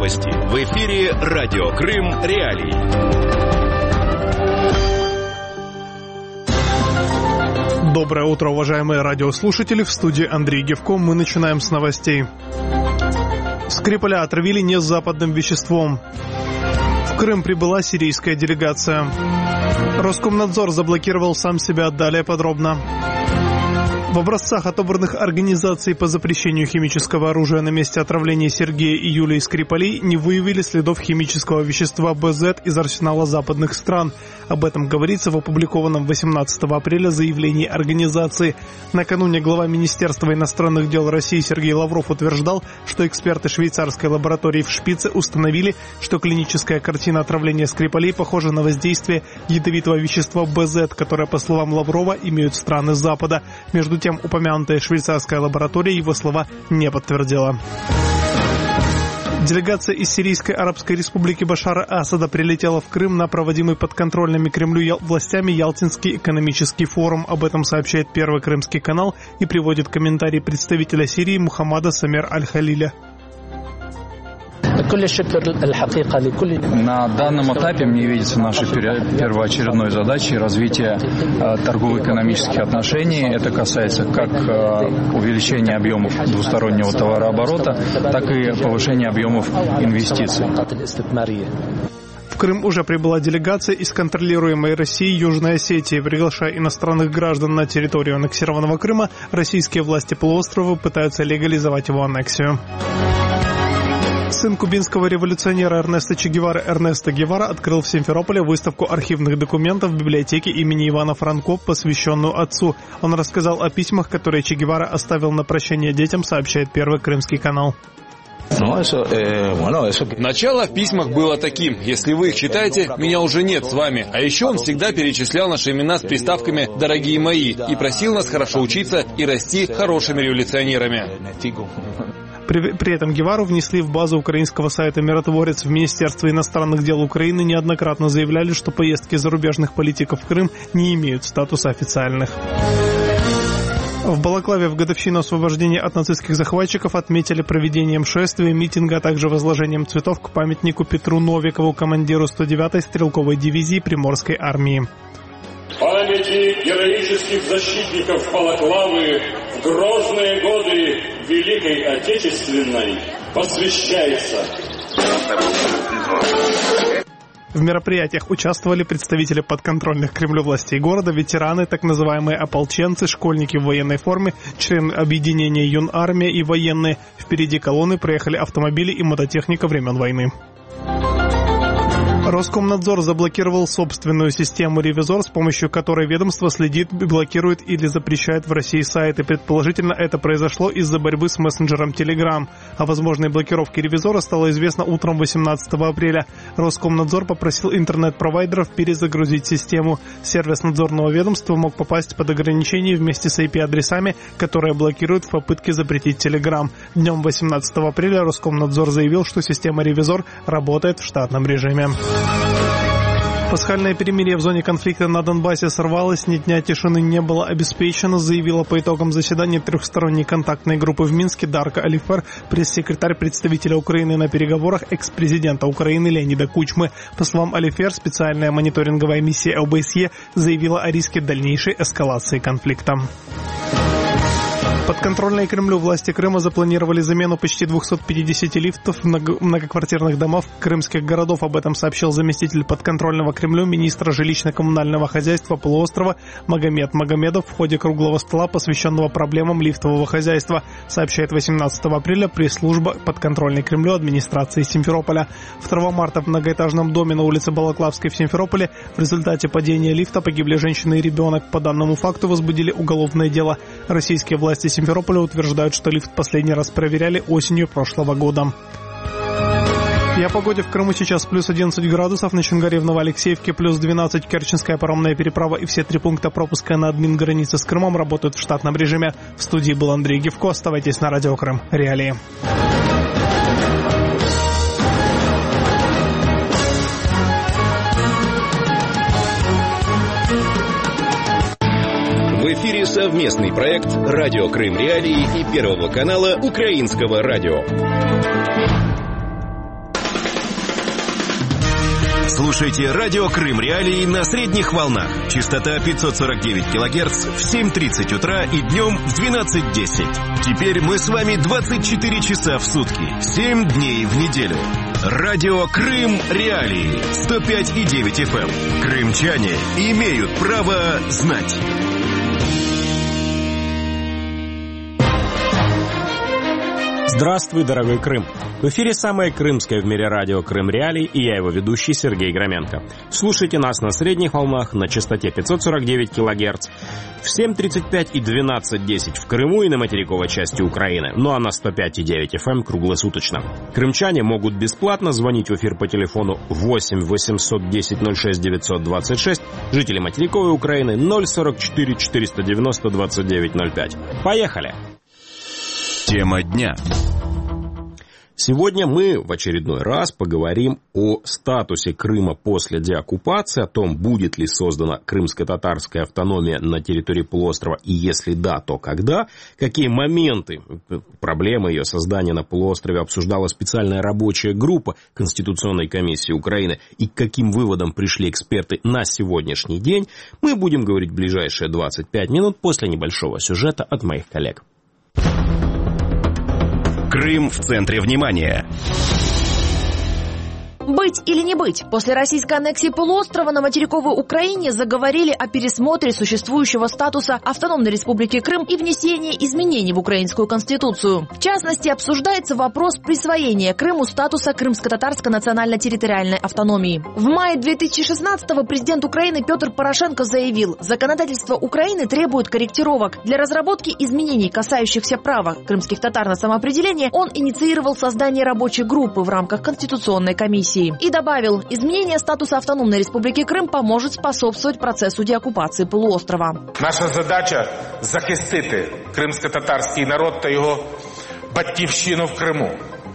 Новости. В эфире Радио Крым Реалии. Доброе утро, уважаемые радиослушатели. В студии Андрей Гевко. Мы начинаем с новостей. Скрипаля отравили не с западным веществом. В Крым прибыла сирийская делегация. Роскомнадзор заблокировал сам себя. Далее подробно. В образцах отобранных организаций по запрещению химического оружия на месте отравления Сергея и Юлии Скрипалей не выявили следов химического вещества БЗ из арсенала западных стран. Об этом говорится в опубликованном 18 апреля заявлении организации. Накануне глава Министерства иностранных дел России Сергей Лавров утверждал, что эксперты швейцарской лаборатории в Шпице установили, что клиническая картина отравления Скрипалей похожа на воздействие ядовитого вещества БЗ, которое, по словам Лаврова, имеют страны Запада. Между тем, упомянутая швейцарская лаборатория его слова не подтвердила. Делегация из Сирийской Арабской Республики Башара Асада прилетела в Крым на проводимый подконтрольными Кремлю властями Ялтинский экономический форум. Об этом сообщает Первый Крымский канал и приводит комментарий представителя Сирии Мухаммада Самер Аль-Халиля. На данном этапе мне видится нашей первоочередной задачей развитие торгово-экономических отношений. Это касается как увеличения объемов двустороннего товарооборота, так и повышения объемов инвестиций. В Крым уже прибыла делегация из контролируемой Россией Южной Осетии. Приглашая иностранных граждан на территорию аннексированного Крыма, российские власти полуострова пытаются легализовать его аннексию. Сын кубинского революционера Эрнесто Че Гевары Эрнесто Гевара открыл в Симферополе выставку архивных документов в библиотеке имени Ивана Франко, посвященную отцу. Он рассказал о письмах, которые Че Гевара оставил на прощание детям, сообщает Первый Крымский канал. Начало в письмах было таким: если вы их читаете, меня уже нет с вами. А еще он всегда перечислял наши имена с приставками «дорогие мои» и просил нас хорошо учиться и расти хорошими революционерами. При этом Гевару внесли в базу украинского сайта «Миротворец». В Министерстве иностранных дел Украины неоднократно заявляли, что поездки зарубежных политиков в Крым не имеют статуса официальных. В Балаклаве в годовщину освобождения от нацистских захватчиков отметили проведением шествия, митинга, а также возложением цветов к памятнику Петру Новикову, командиру 109-й стрелковой дивизии Приморской армии. Памяти героических защитников Балаклавы в грозные годы Великой Отечественной посвящается. В мероприятиях участвовали представители подконтрольных Кремлю властей города, ветераны, так называемые ополченцы, школьники в военной форме, члены объединения Юнармия и военные. Впереди колонны проехали автомобили и мототехника времен войны. Роскомнадзор заблокировал собственную систему «Ревизор», с помощью которой ведомство следит, блокирует или запрещает в России сайты. Предположительно, это произошло из-за борьбы с мессенджером Telegram. О возможной блокировке «Ревизора» стало известно утром 18 апреля. Роскомнадзор попросил интернет-провайдеров перезагрузить систему. Сервис надзорного ведомства мог попасть под ограничения вместе с IP-адресами, которые блокируют в попытке запретить Telegram. Днем 18 апреля Роскомнадзор заявил, что система «Ревизор» работает в штатном режиме. Пасхальное перемирие в зоне конфликта на Донбассе сорвалось, ни дня тишины не было обеспечено, заявила по итогам заседания трехсторонней контактной группы в Минске Дарка Алифер, пресс-секретарь представителя Украины на переговорах экс-президента Украины Леонида Кучмы. По словам Алифер, специальная мониторинговая миссия ОБСЕ заявила о риске дальнейшей эскалации конфликта. Подконтрольные Кремлю власти Крыма запланировали замену почти 250 лифтов в многоквартирных домах крымских городов. Об этом сообщил заместитель подконтрольного Кремлю министра жилищно-коммунального хозяйства полуострова Магомед Магомедов в ходе круглого стола, посвященного проблемам лифтового хозяйства, сообщает 18 апреля пресс-служба подконтрольной Кремлю администрации Симферополя. 2 марта в многоэтажном доме на улице Балаклавской в Симферополе в результате падения лифта погибли женщина и ребенок. По данному факту возбудили уголовное дело. Российские власти Симферополя утверждают, что лифт последний раз проверяли осенью прошлого года. И о погоде в Крыму сейчас плюс 11 градусов, на Чонгаре в Новоалексеевке плюс 12, Керченская паромная переправа и все 3 пункта пропуска на админ-границе с Крымом работают в штатном режиме. В студии был Андрей Гевко. Оставайтесь на Радио Крым Реалии. В эфире совместный проект «Радио Крым Реалии» и Первого канала Украинского радио. Слушайте радио Крым Реалии на средних волнах. Частота 549 килогерц в 7:30 утра и днем в 12:10. Теперь мы с вами 24 часа в сутки, 7 дней в неделю. Радио Крым Реалии 105,9 FM. Крымчане имеют право знать. Здравствуй, дорогой Крым! В эфире самое крымское в мире радио Крым Реалии, и я его ведущий Сергей Громенко. Слушайте нас на средних волнах на частоте 549 кГц в 7:35 и 12:10 в Крыму и на материковой части Украины, ну а на 105,9 FM круглосуточно. Крымчане могут бесплатно звонить в эфир по телефону 8 810 06 926, жители материковой Украины 044 490 2905. Поехали! Тема дня. Сегодня мы в очередной раз поговорим о статусе Крыма после деоккупации, о том, будет ли создана крымско-татарская автономия на территории полуострова, и если да, то когда, какие моменты, проблемы ее создания на полуострове обсуждала специальная рабочая группа Конституционной комиссии Украины, и к каким выводам пришли эксперты на сегодняшний день, мы будем говорить в ближайшие 25 минут после небольшого сюжета от моих коллег. Крым в центре внимания. Быть или не быть? После российской аннексии полуострова на материковой Украине заговорили о пересмотре существующего статуса Автономной Республики Крым и внесении изменений в Украинскую Конституцию. В частности, обсуждается вопрос присвоения Крыму статуса Крымско-татарской национально-территориальной автономии. В мае 2016-го президент Украины Петр Порошенко заявил, законодательство Украины требует корректировок. Для разработки изменений, касающихся права крымских татар на самоопределение, он инициировал создание рабочей группы в рамках Конституционной комиссии. И добавил, изменение статуса Автономной Республики Крым поможет способствовать процессу деоккупації полуострова. Наша задача – захистити кримсько-татарський народ та його батьківщину в Криму.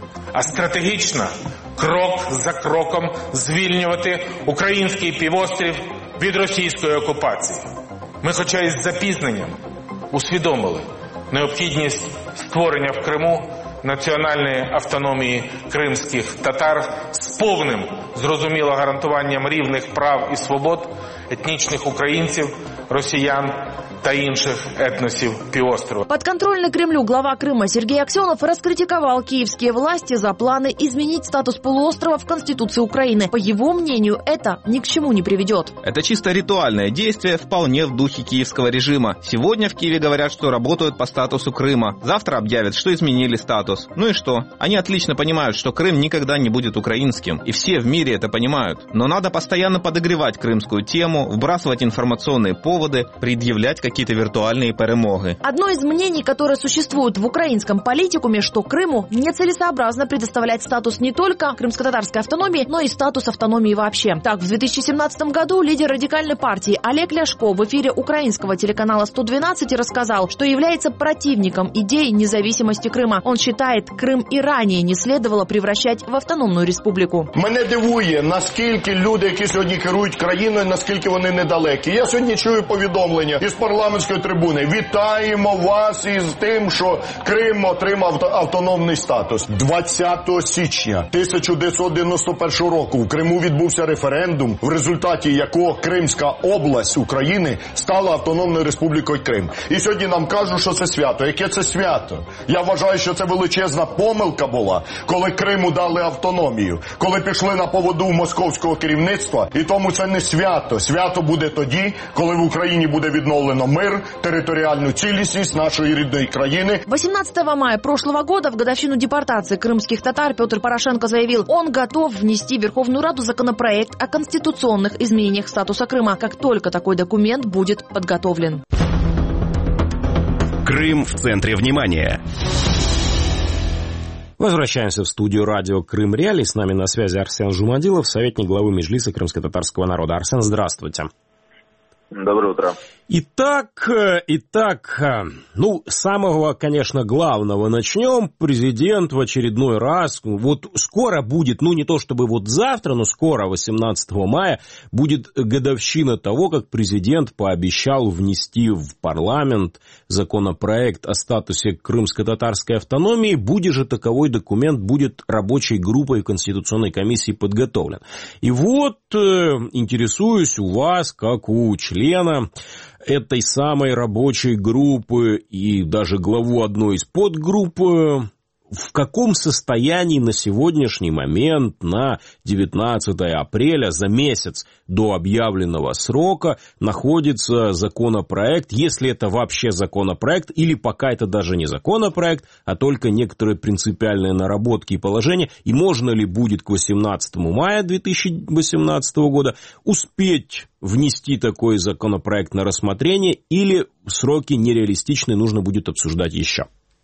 А стратегічно, крок за кроком, звільнювати український півострів від російської окупації. Ми, хоча й з запізненням, усвідомили необхідність створення в Криму національної автономії кримських татар з повним, зрозуміло, гарантуванням рівних прав і свобод етнічних українців, росіян та інших этносов півострова. Подконтрольный Кремлю глава Крыма Сергей Аксенов раскритиковал киевские власти за планы изменить статус полуострова в Конституции Украины. По его мнению, это ни к чему не приведет. Это чисто ритуальное действие, вполне в духе киевского режима. Сегодня в Киеве говорят, что работают по статусу Крыма. Завтра объявят, что изменили статус. Ну и что? Они отлично понимают, что Крым никогда не будет украинским. И все в мире это понимают. Но надо постоянно подогревать крымскую тему, вбрасывать информационные поводы, предъявлять какие-то виртуальные перемоги. Одно из мнений, которое существует в украинском политикуме, что Крыму нецелесообразно предоставлять статус не только крымско-татарской автономии, но и статус автономии вообще. Так, в 2017 году лидер радикальной партии Олег Ляшко в эфире украинского телеканала 112 рассказал, что является противником идеи независимости Крыма. Он считает, Крым и ранее не следовало превращать в автономную республику. Мене дивує, наскільки люди, які сьогодні керують країною, наскільки вони недалекі. Я сьогодні чую повідомлення із парламентської трибуни. Вітаємо вас із тим, що Крим отримав автономний статус. 20 січня 1991 року в Криму відбувся референдум, в результаті якого Кримська область України стала автономною республікою Крим. І сьогодні нам кажуть, що це свято. Яке це свято? Я вважаю, що це величезна помилка була, коли Криму дали автономію, коли пішли на поводу московського керівництва, і тому це не свято. Свято буде тоді, коли в Україні буде відновлено мир, территориальную целостность нашей родной краины. 18 мая прошлого года, в годовщину депортации крымских татар, Петр Порошенко заявил, он готов внести в Верховную Раду законопроект о конституционных изменениях статуса Крыма, как только такой документ будет подготовлен. Крым в центре внимания. Возвращаемся в студию радио Крым Реалии. С нами на связи Арсен Жумадилов, советник главы Меджлиса крымско-татарского народа. Арсен, здравствуйте. Доброе утро. Итак, с самого, конечно, главного начнем. Президент в очередной раз, вот скоро будет, не то чтобы вот завтра, но скоро, 18 мая, будет годовщина того, как президент пообещал внести в парламент законопроект о статусе крымско-татарской автономии. Будет же таковой документ, будет рабочей группой Конституционной комиссии подготовлен. И вот интересуюсь у вас, как у члена этой самой рабочей группы и даже главу одной из подгрупп, в каком состоянии на сегодняшний момент, на 19 апреля, за месяц до объявленного срока, находится законопроект, если это вообще законопроект, или пока это даже не законопроект, а только некоторые принципиальные наработки и положения, и можно ли будет к 18 мая 2018 года успеть внести такой законопроект на рассмотрение, или сроки нереалистичны, нужно будет обсуждать еще?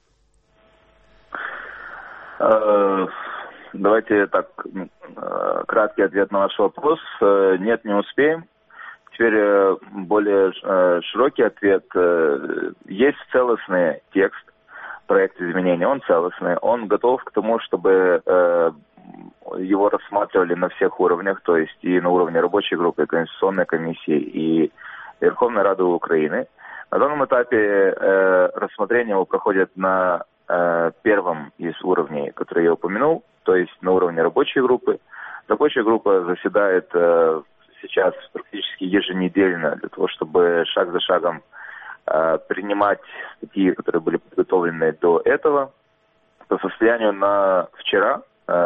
Давайте так, краткий ответ на ваш вопрос. Нет, не успеем. Теперь более широкий ответ. Есть целостный текст проекта изменений, он целостный, он готов к тому, чтобы его рассматривали на всех уровнях, то есть и на уровне рабочей группы, Конституционной комиссии и Верховной Рады Украины. На данном этапе рассмотрение его проходит на первом из уровней, который я упомянул, то есть на уровне рабочей группы. Рабочая группа заседает сейчас практически еженедельно для того, чтобы шаг за шагом принимать статьи, которые были подготовлены до этого. По состоянию на вчера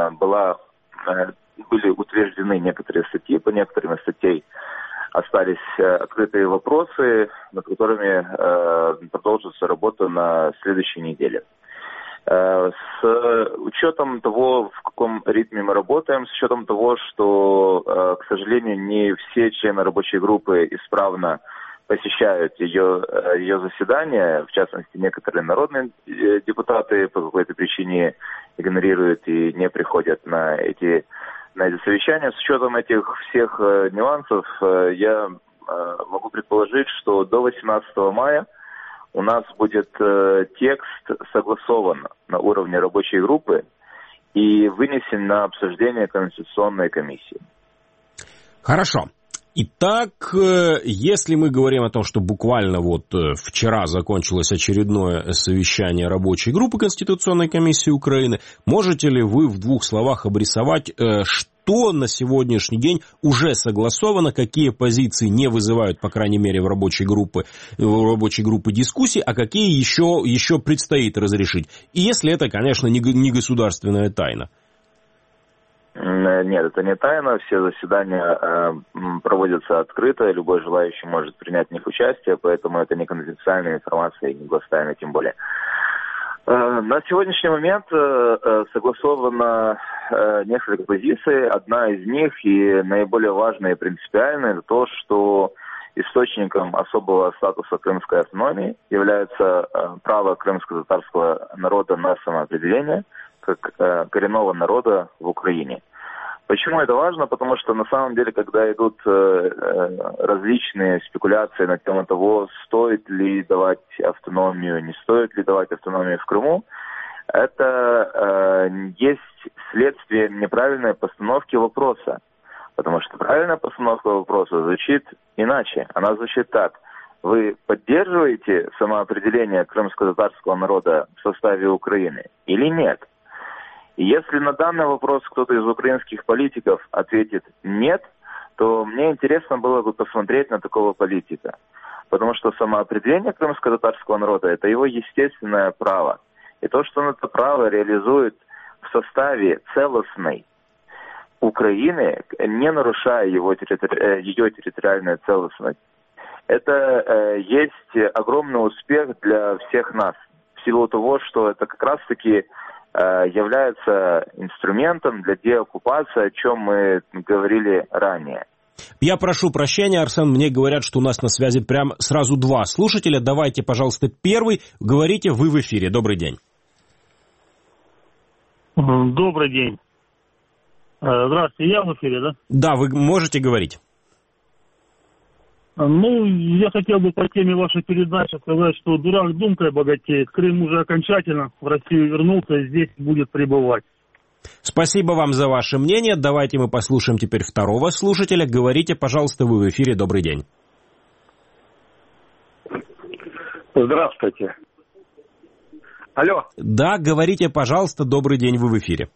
были утверждены некоторые статьи, по некоторым из статей остались открытые вопросы, над которыми продолжится работа на следующей неделе. С учетом того, в каком ритме мы работаем, с учетом того, что, к сожалению, не все члены рабочей группы исправно посещают ее заседания, в частности, некоторые народные депутаты по какой-то причине игнорируют и не приходят на эти совещания. С учетом этих всех нюансов, я могу предположить, что до 18 мая у нас будет текст согласован на уровне рабочей группы и вынесен на обсуждение Конституционной комиссии. Хорошо. Итак, если мы говорим о том, что буквально вчера закончилось очередное совещание рабочей группы Конституционной комиссии Украины, можете ли вы в двух словах обрисовать, что на сегодняшний день уже согласовано, какие позиции не вызывают, по крайней мере, в рабочей группе дискуссий, а какие еще предстоит разрешить? И если это, конечно, не государственная тайна. Нет, это не тайна, все заседания проводятся открыто, любой желающий может принять в них участие, поэтому это не конфиденциальная информация и не гостайна тем более. На сегодняшний момент согласовано несколько позиций. Одна из них и наиболее важная и принципиальная, это то, что источником особого статуса крымской автономии является право крымско-татарского народа на самоопределение как коренного народа в Украине. Почему это важно? Потому что на самом деле, когда идут различные спекуляции на тему того, стоит ли давать автономию, не стоит ли давать автономию в Крыму, это есть следствие неправильной постановки вопроса. Потому что правильная постановка вопроса звучит иначе. Она звучит так. Вы поддерживаете самоопределение крымско-татарского народа в составе Украины или нет? И если на данный вопрос кто-то из украинских политиков ответит «нет», то мне интересно было бы посмотреть на такого политика. Потому что самоопределение крымско-татарского народа – это его естественное право. И то, что он это право реализует в составе целостной Украины, не нарушая ее территориальную целостность, это есть огромный успех для всех нас. В силу того, что это как раз-таки является инструментом для деоккупации, о чем мы говорили ранее. Я прошу прощения, Арсен, мне говорят, что у нас на связи прям сразу два слушателя. Давайте, пожалуйста, первый. Говорите, вы в эфире. Добрый день. Добрый день. Здравствуйте, я в эфире, да? Да, вы можете говорить. Ну, я хотел бы по теме вашей передачи сказать, что дурак думкой богатеет. Крым уже окончательно в Россию вернулся и здесь будет пребывать. Спасибо вам за ваше мнение. Давайте мы послушаем теперь второго слушателя. Говорите, пожалуйста, вы в эфире. Добрый день. Здравствуйте. Алло. Да, говорите, пожалуйста, добрый день, вы в эфире.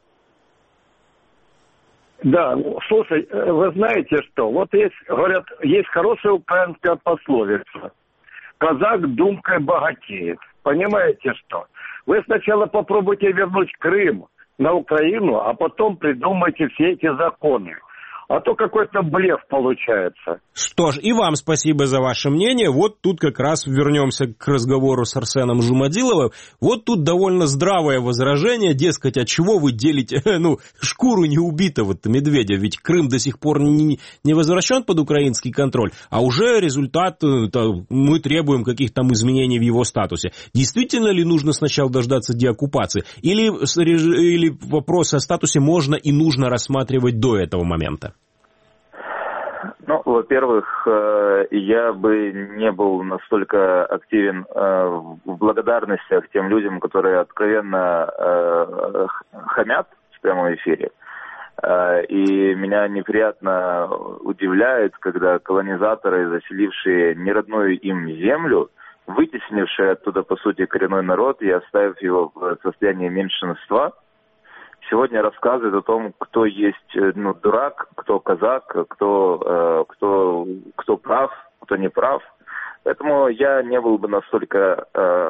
Да, слушай, вы знаете что? Вот есть, говорят, есть хорошая украинская пословица. Казак думкой богатеет. Понимаете что? Вы сначала попробуйте вернуть Крым на Украину, а потом придумайте все эти законы. А то какой-то блеф получается. Что ж, и вам спасибо за ваше мнение. Вот тут как раз вернемся к разговору с Арсеном Жумадиловым. Вот тут довольно здравое возражение, дескать, от чего вы делите, шкуру неубитого-то медведя, ведь Крым до сих пор не возвращен под украинский контроль, а уже результат, мы требуем каких-то там изменений в его статусе. Действительно ли нужно сначала дождаться деоккупации? Или вопрос о статусе можно и нужно рассматривать до этого момента? Ну, во-первых, я бы не был настолько активен в благодарностях тем людям, которые откровенно хамят в прямом эфире. И меня неприятно удивляет, когда колонизаторы, заселившие неродную им землю, вытеснившие оттуда, по сути, коренной народ и оставив его в состоянии меньшинства, сегодня рассказывает о том, кто есть дурак, кто казак, кто прав, кто не прав. Поэтому я не был бы настолько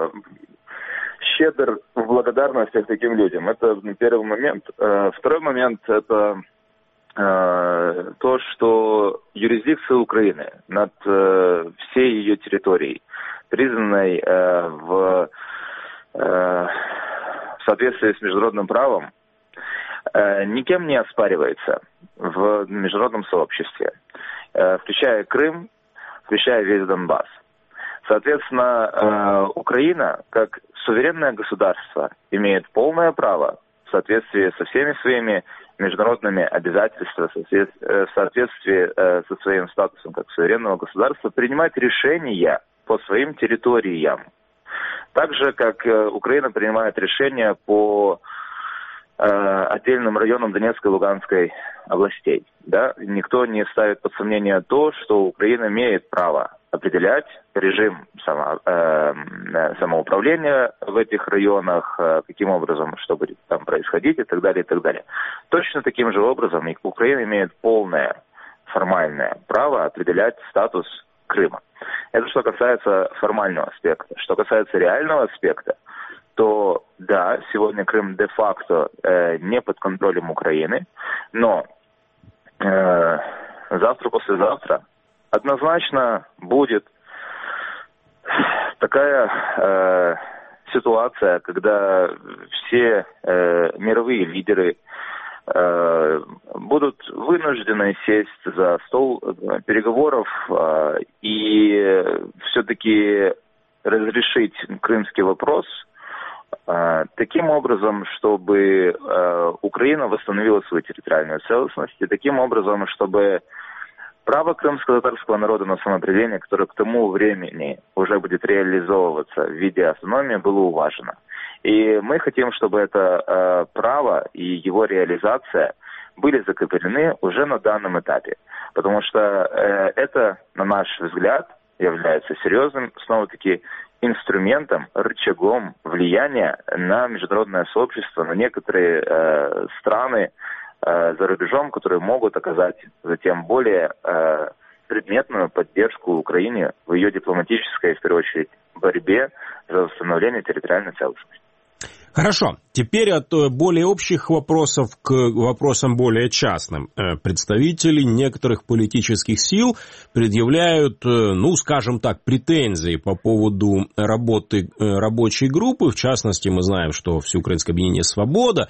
щедр в благодарностях таким людям. Это первый момент. Второй момент – это то, что юрисдикция Украины над всей ее территорией, признанной в соответствии с международным правом, никем не оспаривается в международном сообществе, включая Крым, включая весь Донбасс. Соответственно, Украина, как суверенное государство, имеет полное право в соответствии со всеми своими международными обязательствами, в соответствии со своим статусом как суверенного государства, принимать решения по своим территориям. Так же, как Украина принимает решения по отдельным районам Донецкой и Луганской областей. Да? Никто не ставит под сомнение то, что Украина имеет право определять режим самоуправления в этих районах, каким образом, что будет там происходить и так далее, и так далее. Точно таким же образом Украина имеет полное формальное право определять статус Крыма. Это что касается формального аспекта. Что касается реального аспекта, то да, сегодня Крым де-факто не под контролем Украины, но завтра-послезавтра однозначно будет такая ситуация, когда все мировые лидеры будут вынуждены сесть за стол переговоров и все-таки разрешить крымский вопрос таким образом, чтобы Украина восстановила свою территориальную целостность, и таким образом, чтобы право крымско-татарского народа на самоопределение, которое к тому времени уже будет реализовываться в виде автономии, было уважено. И мы хотим, чтобы это право и его реализация были закреплены уже на данном этапе. Потому что это, на наш взгляд, является серьезным, снова-таки, инструментом, рычагом влияния на международное сообщество, на некоторые страны за рубежом, которые могут оказать затем более предметную поддержку Украине в ее дипломатической, в первую очередь, борьбе за восстановление территориальной целостности. Хорошо. Теперь от более общих вопросов к вопросам более частным. Представители некоторых политических сил предъявляют, скажем так, претензии по поводу работы рабочей группы. В частности, мы знаем, что Всеукраинское объединение «Свобода»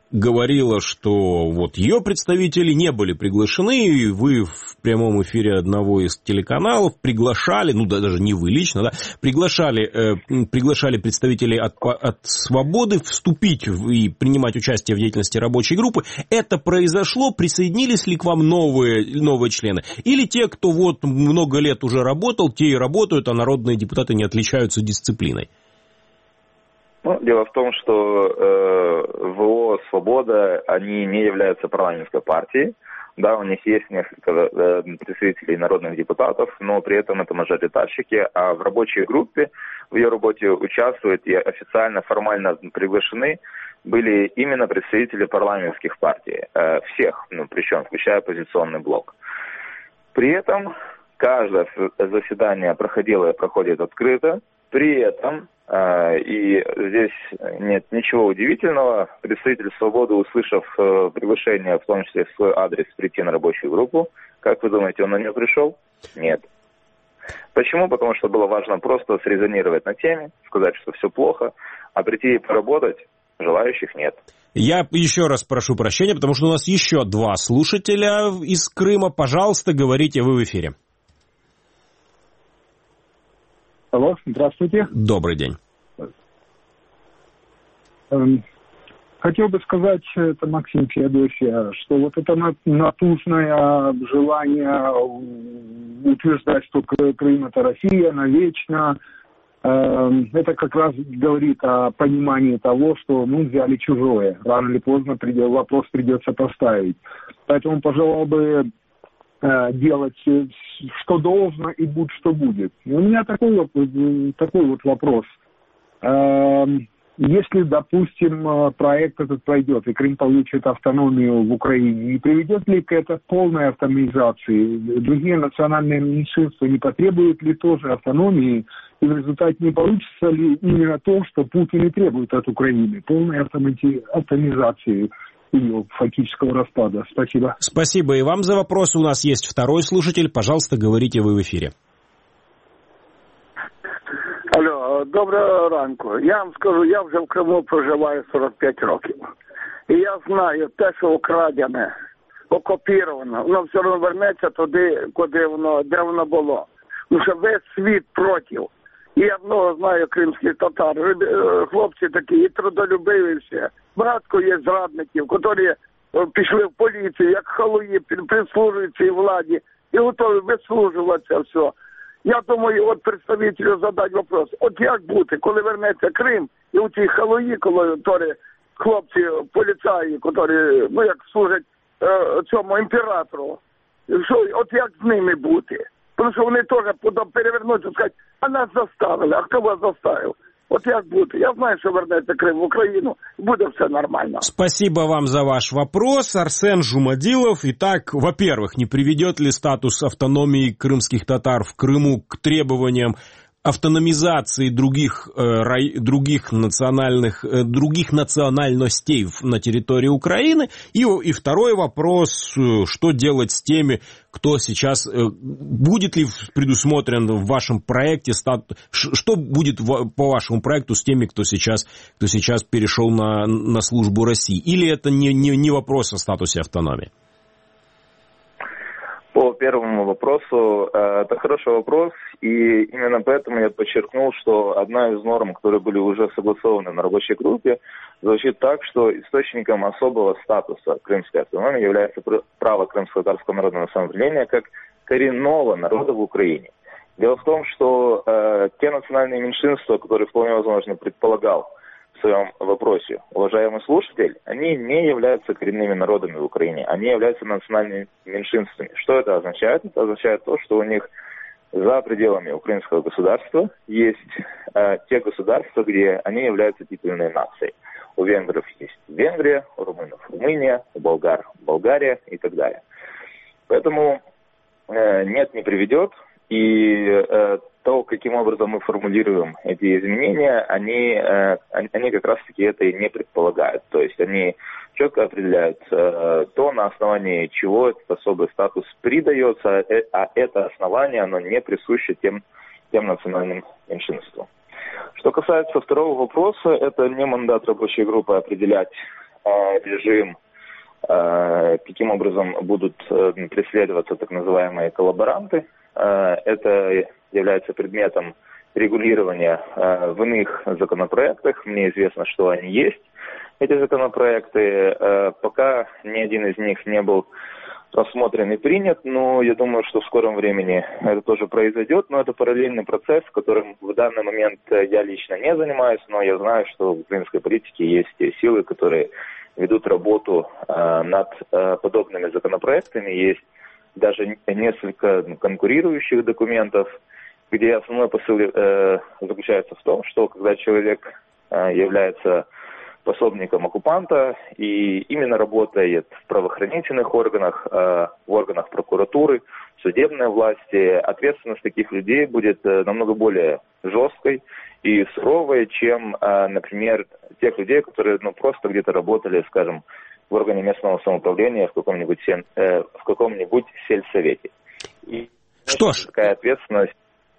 говорила, что вот ее представители не были приглашены, и вы в прямом эфире одного из телеканалов приглашали, ну даже не вы лично, да, приглашали представителей от «Свободы» вступить и принимать участие в деятельности рабочей группы. Это произошло? Присоединились ли к вам новые члены? Или те, кто вот много лет уже работал, те и работают, а народные депутаты не отличаются дисциплиной? Ну, дело в том, что ВО «Свобода», они не являются парламентской партией. Да, у них есть несколько представителей народных депутатов, но при этом это мажоритарщики, а в рабочей группе, в ее работе участвуют и официально, формально приглашены были именно представители парламентских партий, всех, ну, причем включая оппозиционный блок. При этом каждое заседание проходит открыто, при этом и здесь нет ничего удивительного. Представитель «Свободы», услышав приглашение, в том числе в свой адрес, прийти на рабочую группу, как вы думаете, он на нее пришел? Нет. Почему? Потому что было важно просто срезонировать на теме, сказать, что все плохо, а прийти и поработать желающих нет. Я еще раз прошу прощения, потому что у нас еще 2 слушателя из Крыма. Пожалуйста, говорите, вы в эфире. Алло, здравствуйте. Добрый день. Хотел бы сказать, это Максим Феодосия, что вот это натужное желание утверждать, что Крым это Россия навечно, это как раз говорит о понимании того, что взяли чужое. Рано или поздно вопрос придется поставить. Поэтому пожелал бы делать, что должно, и будь что будет. И у меня такой вот вопрос. Если, допустим, проект этот пройдет, и Крым получит автономию в Украине, не приведет ли к это полной автономизации? Другие национальные меньшинства не потребуют ли тоже автономии? И в результате не получится ли именно то, что Путин и требует от Украины? Полной автоматизации ее фактического распада. Спасибо. Спасибо и вам за вопрос. У нас есть второй слушатель. Пожалуйста, говорите, вы в эфире. Алло, доброго ранку. Я вам скажу, я вже в Криму проживаю 45 років. І я знаю, те, що украдене, окупіровано, воно все одно вернеться туди, де воно було. Тому що весь світ проти. І я много знаю кримських татар. Хлопці такі і трудолюбиві всі. Багато є зрадників, які пішли в поліцію, як халуї, прислужують цій владі і готові вислужуватися все. Я думаю, от представителю задати вопрос. От як бути, коли вернеться Крим, і у ті халуї, хлопці, поліцаї, які, як служать цьому імператору, от як з ними бути? Тому що вони теж перевернуться і скажуть, а нас заставили, а хто вас заставив? Вот як бути? Я знаю, что вернется Крым в Украину, будет все нормально. Спасибо вам за ваш вопрос. Арсен Жумадилов. Итак, во-первых, не приведет ли статус автономии крымских татар в Крыму к требованиям автономизации других национальностей на территории Украины? И второй вопрос, что делать с теми, кто сейчас, будет ли предусмотрен в вашем проекте, что будет по вашему проекту с теми, кто сейчас перешел на службу России? Или это не вопрос о статусе автономии? По первому вопросу, это хороший вопрос, и именно поэтому я подчеркнул, что одна из норм, которые были уже согласованы на рабочей группе, звучит так, что источником особого статуса крымской автономии является право крымско-татарского народного самоуправления как коренного народа в Украине. Дело в том, что те национальные меньшинства, которые вполне возможно предполагал в своем вопросе уважаемый слушатель, они не являются коренными народами в Украине, они являются национальными меньшинствами. Что это означает? Это означает то, что у них за пределами украинского государства есть те государства, где они являются титульной нацией. У венгров есть Венгрия, у румынов Румыния, у болгар Болгария и так далее. Поэтому нет, не приведет. И то, каким образом мы формулируем эти изменения, они как раз-таки это и не предполагают. То есть они четко определяют то, на основании чего этот особый статус придается, а это основание, оно не присуще тем национальным меньшинствам. Что касается второго вопроса, это не мандат рабочей группы определять режим, каким образом будут преследоваться так называемые коллаборанты. Это является предметом регулирования в иных законопроектах. Мне известно, что они есть, эти законопроекты. Пока ни один из них не был рассмотрен и принят, но я думаю, что в скором времени это тоже произойдет. Но это параллельный процесс, которым в данный момент я лично не занимаюсь, но я знаю, что в украинской политике есть силы, которые ведут работу над подобными законопроектами. Есть даже несколько конкурирующих документов, где основной посыл заключается в том, что когда человек является пособником оккупанта и именно работает в правоохранительных органах, в органах прокуратуры, судебной власти, ответственность таких людей будет намного более жесткой и суровой, чем, например, тех людей, которые просто где-то работали, скажем, в органе местного самоуправления, в каком-нибудь сельсовете. И что ж, такая ответственность.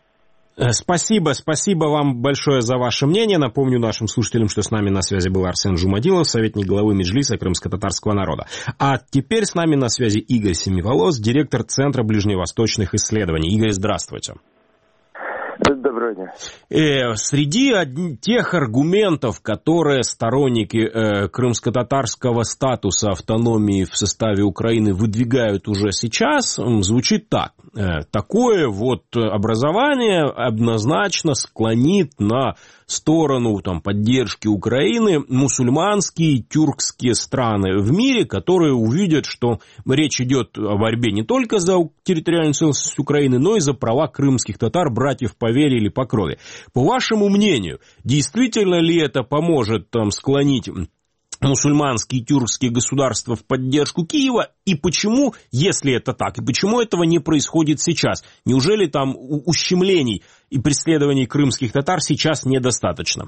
Спасибо вам большое за ваше мнение. Напомню нашим слушателям, что с нами на связи был Арсен Жумадилов, советник главы Меджлиса крымско-татарского народа. А теперь с нами на связи Игорь Семиволос, директор Центра ближневосточных исследований. Игорь, здравствуйте. Доброго дня. Среди тех аргументов, которые сторонники крымско-татарского статуса автономии в составе Украины выдвигают уже сейчас, звучит так. Такое вот образование однозначно склонит на сторону поддержки Украины мусульманские и тюркские страны в мире, которые увидят, что речь идет о борьбе не только за территориальную целостность Украины, но и за права крымских татар, братьев по вере или по крови. По вашему мнению, действительно ли это поможет склонить мусульманские и тюркские государства в поддержку Киева? И почему, если это так, и почему этого не происходит сейчас? Неужели там ущемлений и преследований крымских татар сейчас недостаточно?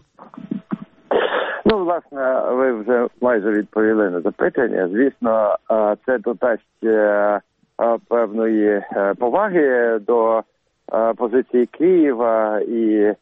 Ну, власне, ви вже майже відповіли на запитання. Звісно, це додасть певної поваги до позиції Києва, і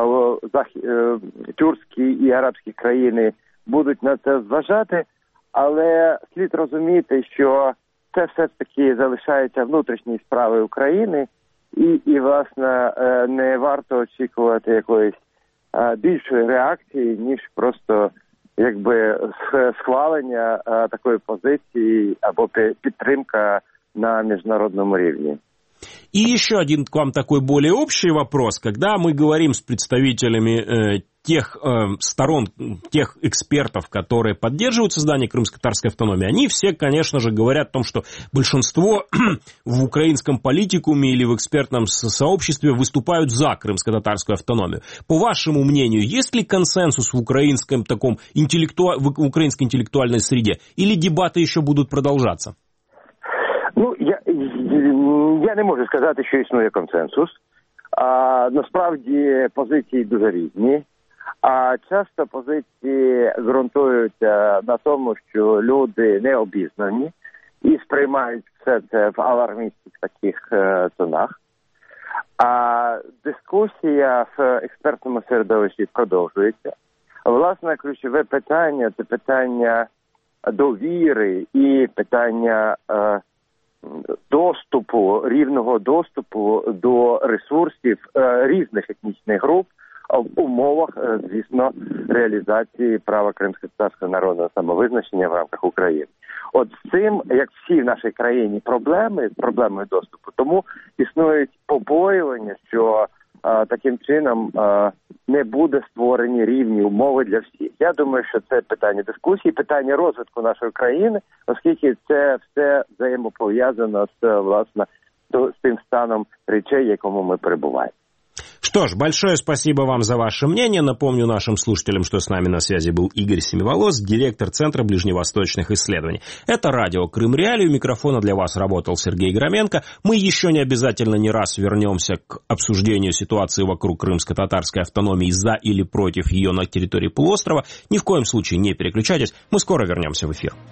тюркські і арабські країни будуть на це зважати, але слід розуміти, що це все ж таки залишається внутрішні справи України, і власне, не варто очікувати якоїсь більшої реакції, ніж просто схвалення такої позиції або підтримка на международном уровне. И еще один к вам такой более общий вопрос. Когда мы говорим с представителями тех сторон, тех экспертов, которые поддерживают создание крымско-татарской автономии, они все, конечно же, говорят о том, что большинство в украинском политикуме или в экспертном сообществе выступают за крымско-татарскую автономию. По вашему мнению, есть ли консенсус в украинском таком в украинской интеллектуальной среде, или дебаты еще будут продолжаться? Ну, я не можу сказати, що існує консенсус. Насправді позиції дуже різні. А часто позиції ґрунтуються на тому, що люди не обізнані і сприймають все це в алармістських таких тонах. А дискусія в експертному середовищі продовжується. Власне, ключове питання – це питання довіри і питання доступу, рівного доступу до ресурсів різних етнічних груп в умовах, звісно, реалізації права кримськотатарського народного самовизначення в рамках України. От з цим, як всі в нашій країні, з проблемою доступу, тому існують побоювання, що таким чином не буде створені рівні умови для всіх. Я думаю, що це питання дискусії, питання розвитку нашої країни, оскільки це все взаємопов'язано з тим станом речей, в якому ми перебуваємо. Что ж, большое спасибо вам за ваше мнение. Напомню нашим слушателям, что с нами на связи был Игорь Семиволос, директор Центра ближневосточных исследований. Это радио «Крым Реалии». У микрофона для вас работал Сергей Громенко. Мы еще не обязательно не раз вернемся к обсуждению ситуации вокруг крымско-татарской автономии, за или против ее на территории полуострова. Ни в коем случае не переключайтесь. Мы скоро вернемся в эфир.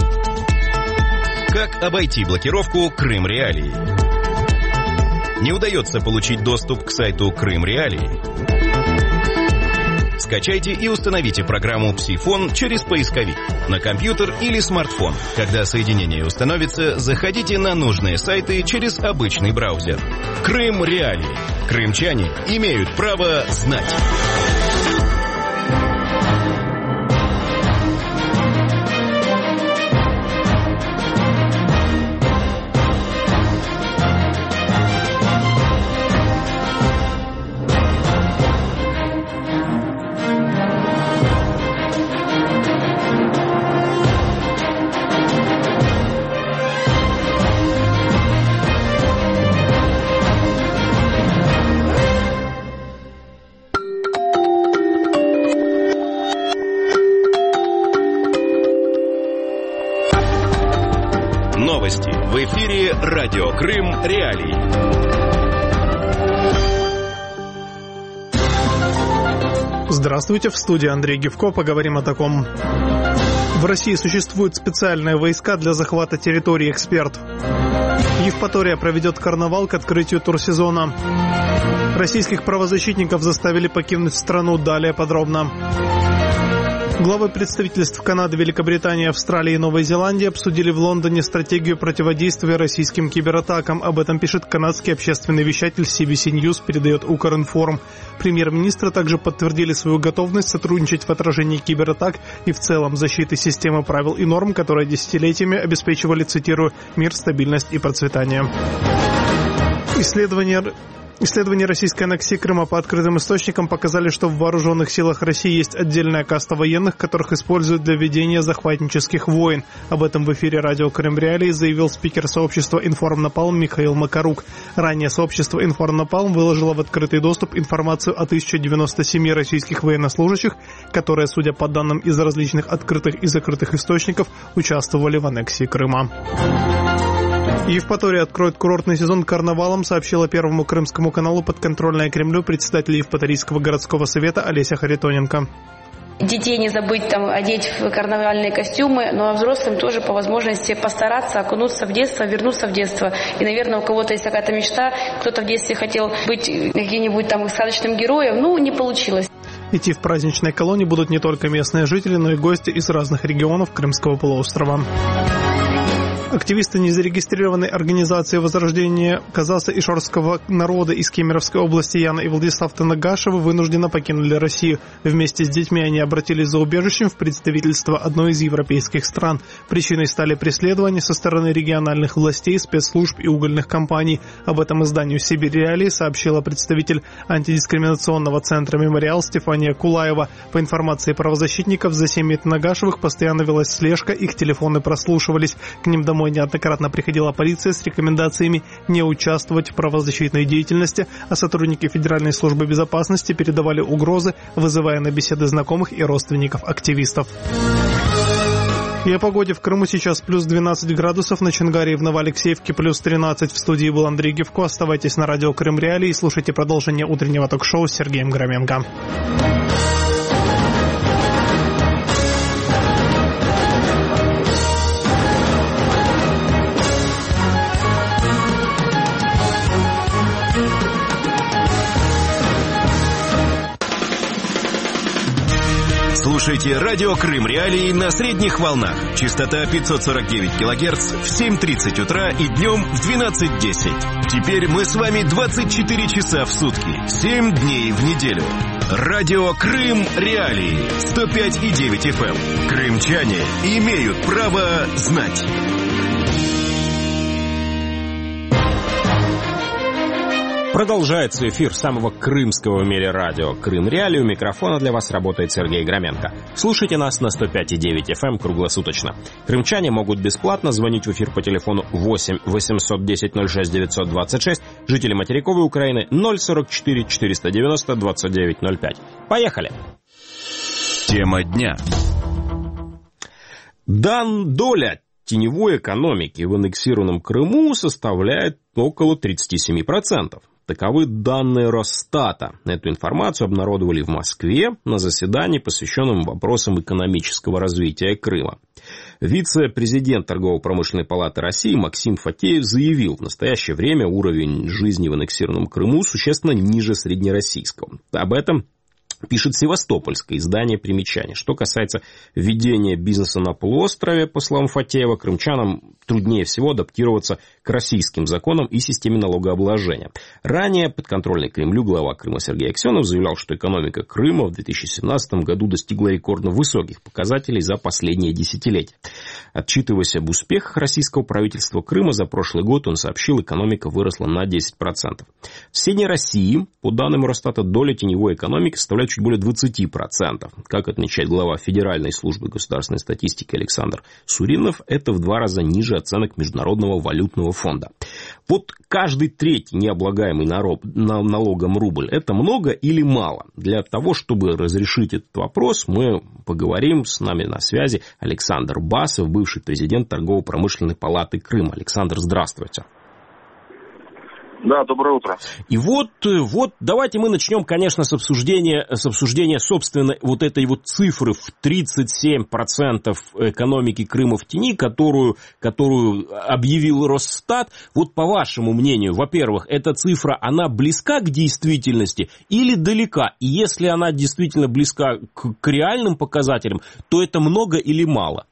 Как обойти блокировку «Крым Реалии»? Не удается получить доступ к сайту Крым Реалии? Скачайте и установите программу «Псифон» через поисковик на компьютер или смартфон. Когда соединение установится, заходите на нужные сайты через обычный браузер. Крым Реалии. Крымчане имеют право знать. Новости. В эфире радио Крым Реалии. Здравствуйте, в студии Андрей Гевко. Поговорим о таком. В России существуют специальные войска для захвата территории, эксперт. Евпатория проведет карнавал к открытию турсезона. Российских правозащитников заставили покинуть страну. Далее подробно. Главы представительств Канады, Великобритании, Австралии и Новой Зеландии обсудили в Лондоне стратегию противодействия российским кибератакам. Об этом пишет канадский общественный вещатель CBC News, передает Укринформ. Премьер-министры также подтвердили свою готовность сотрудничать в отражении кибератак и в целом защиты системы правил и норм, которые десятилетиями обеспечивали, цитирую, «мир, стабильность и процветание». Исследования российской аннексии Крыма по открытым источникам показали, что в вооруженных силах России есть отдельная каста военных, которых используют для ведения захватнических войн. Об этом в эфире радио Крым Реалии заявил спикер сообщества «Информнапалм» Михаил Макарук. Ранее сообщество «Информнапалм» выложило в открытый доступ информацию о 1097 российских военнослужащих, которые, судя по данным из различных открытых и закрытых источников, участвовали в аннексии Крыма. Евпатория откроет курортный сезон карнавалом, сообщила Первому Крымскому каналу подконтрольная Кремлю председатель Евпаторийского городского совета Олеся Харитоненко. Детей не забыть одеть в карнавальные костюмы, но взрослым тоже по возможности постараться окунуться в детство, вернуться в детство. И, наверное, у кого-то есть какая-то мечта, кто-то в детстве хотел быть каким-нибудь сказочным героем, не получилось. Идти в праздничной колонне будут не только местные жители, но и гости из разных регионов Крымского полуострова. Активисты незарегистрированной организации возрождения Казаса и Шорского народа из Кемеровской области Яна и Владислав Танагашевы вынужденно покинули Россию. Вместе с детьми они обратились за убежищем в представительство одной из европейских стран. Причиной стали преследования со стороны региональных властей, спецслужб и угольных компаний. Об этом изданию «Сибирь Реалии» сообщила представитель антидискриминационного центра «Мемориал» Стефания Кулаева. По информации правозащитников, за семьей Танагашевых постоянно велась слежка, их телефоны прослушивались. К ним домой неоднократно приходила полиция с рекомендациями не участвовать в правозащитной деятельности, а сотрудники Федеральной службы безопасности передавали угрозы, вызывая на беседы знакомых и родственников активистов. И о погоде. В Крыму сейчас плюс 12 градусов, на Чонгаре и в Новоалексеевке плюс 13. В студии был Андрей Гевко. Оставайтесь на радио Крым Реалии и слушайте продолжение утреннего ток-шоу с Сергеем Громенко. Слушайте радио Крым Реалии на средних волнах. Частота 549 килогерц в 7:30 утра и днем в 12:10. Теперь мы с вами 24 часа в сутки, 7 дней в неделю. Радио Крым Реалии 105,9 FM. Крымчане имеют право знать. Продолжается эфир самого крымского в мире радио Крым Реалии. У микрофона для вас работает Сергей Громенко. Слушайте нас на 105,9 FM круглосуточно. Крымчане могут бесплатно звонить в эфир по телефону 8 810 06 926, жители материковой Украины 044 490 2905. Поехали! Тема дня. Доля теневой экономики в аннексированном Крыму составляет около 37%. Таковы данные Росстата. Эту информацию обнародовали в Москве на заседании, посвященном вопросам экономического развития Крыма. Вице-президент Торгово-промышленной палаты России Максим Фатеев заявил, в настоящее время уровень жизни в аннексированном Крыму существенно ниже среднероссийского. Об этом Пишет Севастопольское издание «Примечание». Что касается ведения бизнеса на полуострове, по словам Фатеева, крымчанам труднее всего адаптироваться к российским законам и системе налогообложения. Ранее подконтрольный Кремлю глава Крыма Сергей Аксенов заявлял, что экономика Крыма в 2017 году достигла рекордно высоких показателей за последние десятилетия. Отчитываясь об успехах российского правительства Крыма, за прошлый год он сообщил, экономика выросла на 10%. В соседней России, по данным Росстата, доля теневой экономики составляет чуть более 20%. Как отмечает глава Федеральной службы государственной статистики Александр Суринов, это в 2 раза ниже оценок Международного валютного фонда. Вот каждый третий необлагаемый налогом рубль – это много или мало? Для того, чтобы разрешить этот вопрос, мы поговорим. С нами на связи Александр Басов, бывший президент Торгово-промышленной палаты Крыма. Александр, здравствуйте. Да, доброе утро. И вот давайте мы начнем, конечно, с обсуждения собственно, вот этой вот цифры в 37% экономики Крыма в тени, которую объявил Росстат. Вот по вашему мнению, во-первых, эта цифра, она близка к действительности или далека? И если она действительно близка к реальным показателям, то это много или мало?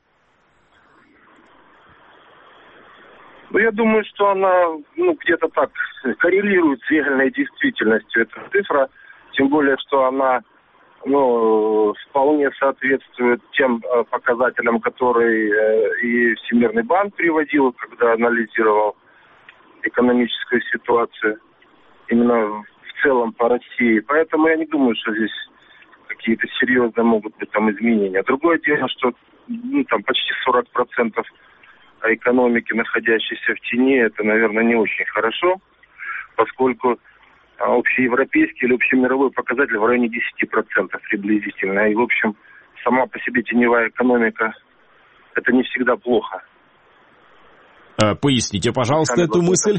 Ну, я думаю, что она, где-то так коррелирует с реальной действительностью, эта цифра, тем более, что она, вполне соответствует тем показателям, которые и Всемирный банк приводил, когда анализировал экономическую ситуацию именно в целом по России. Поэтому я не думаю, что здесь какие-то серьезные могут быть там изменения. Другое дело, что там почти 40% экономики, находящейся в тени, это, наверное, не очень хорошо, поскольку общеевропейский или общемировой показатель в районе 10% приблизительно. И, в общем, сама по себе теневая экономика – это не всегда плохо. Поясните, пожалуйста, эту мысль.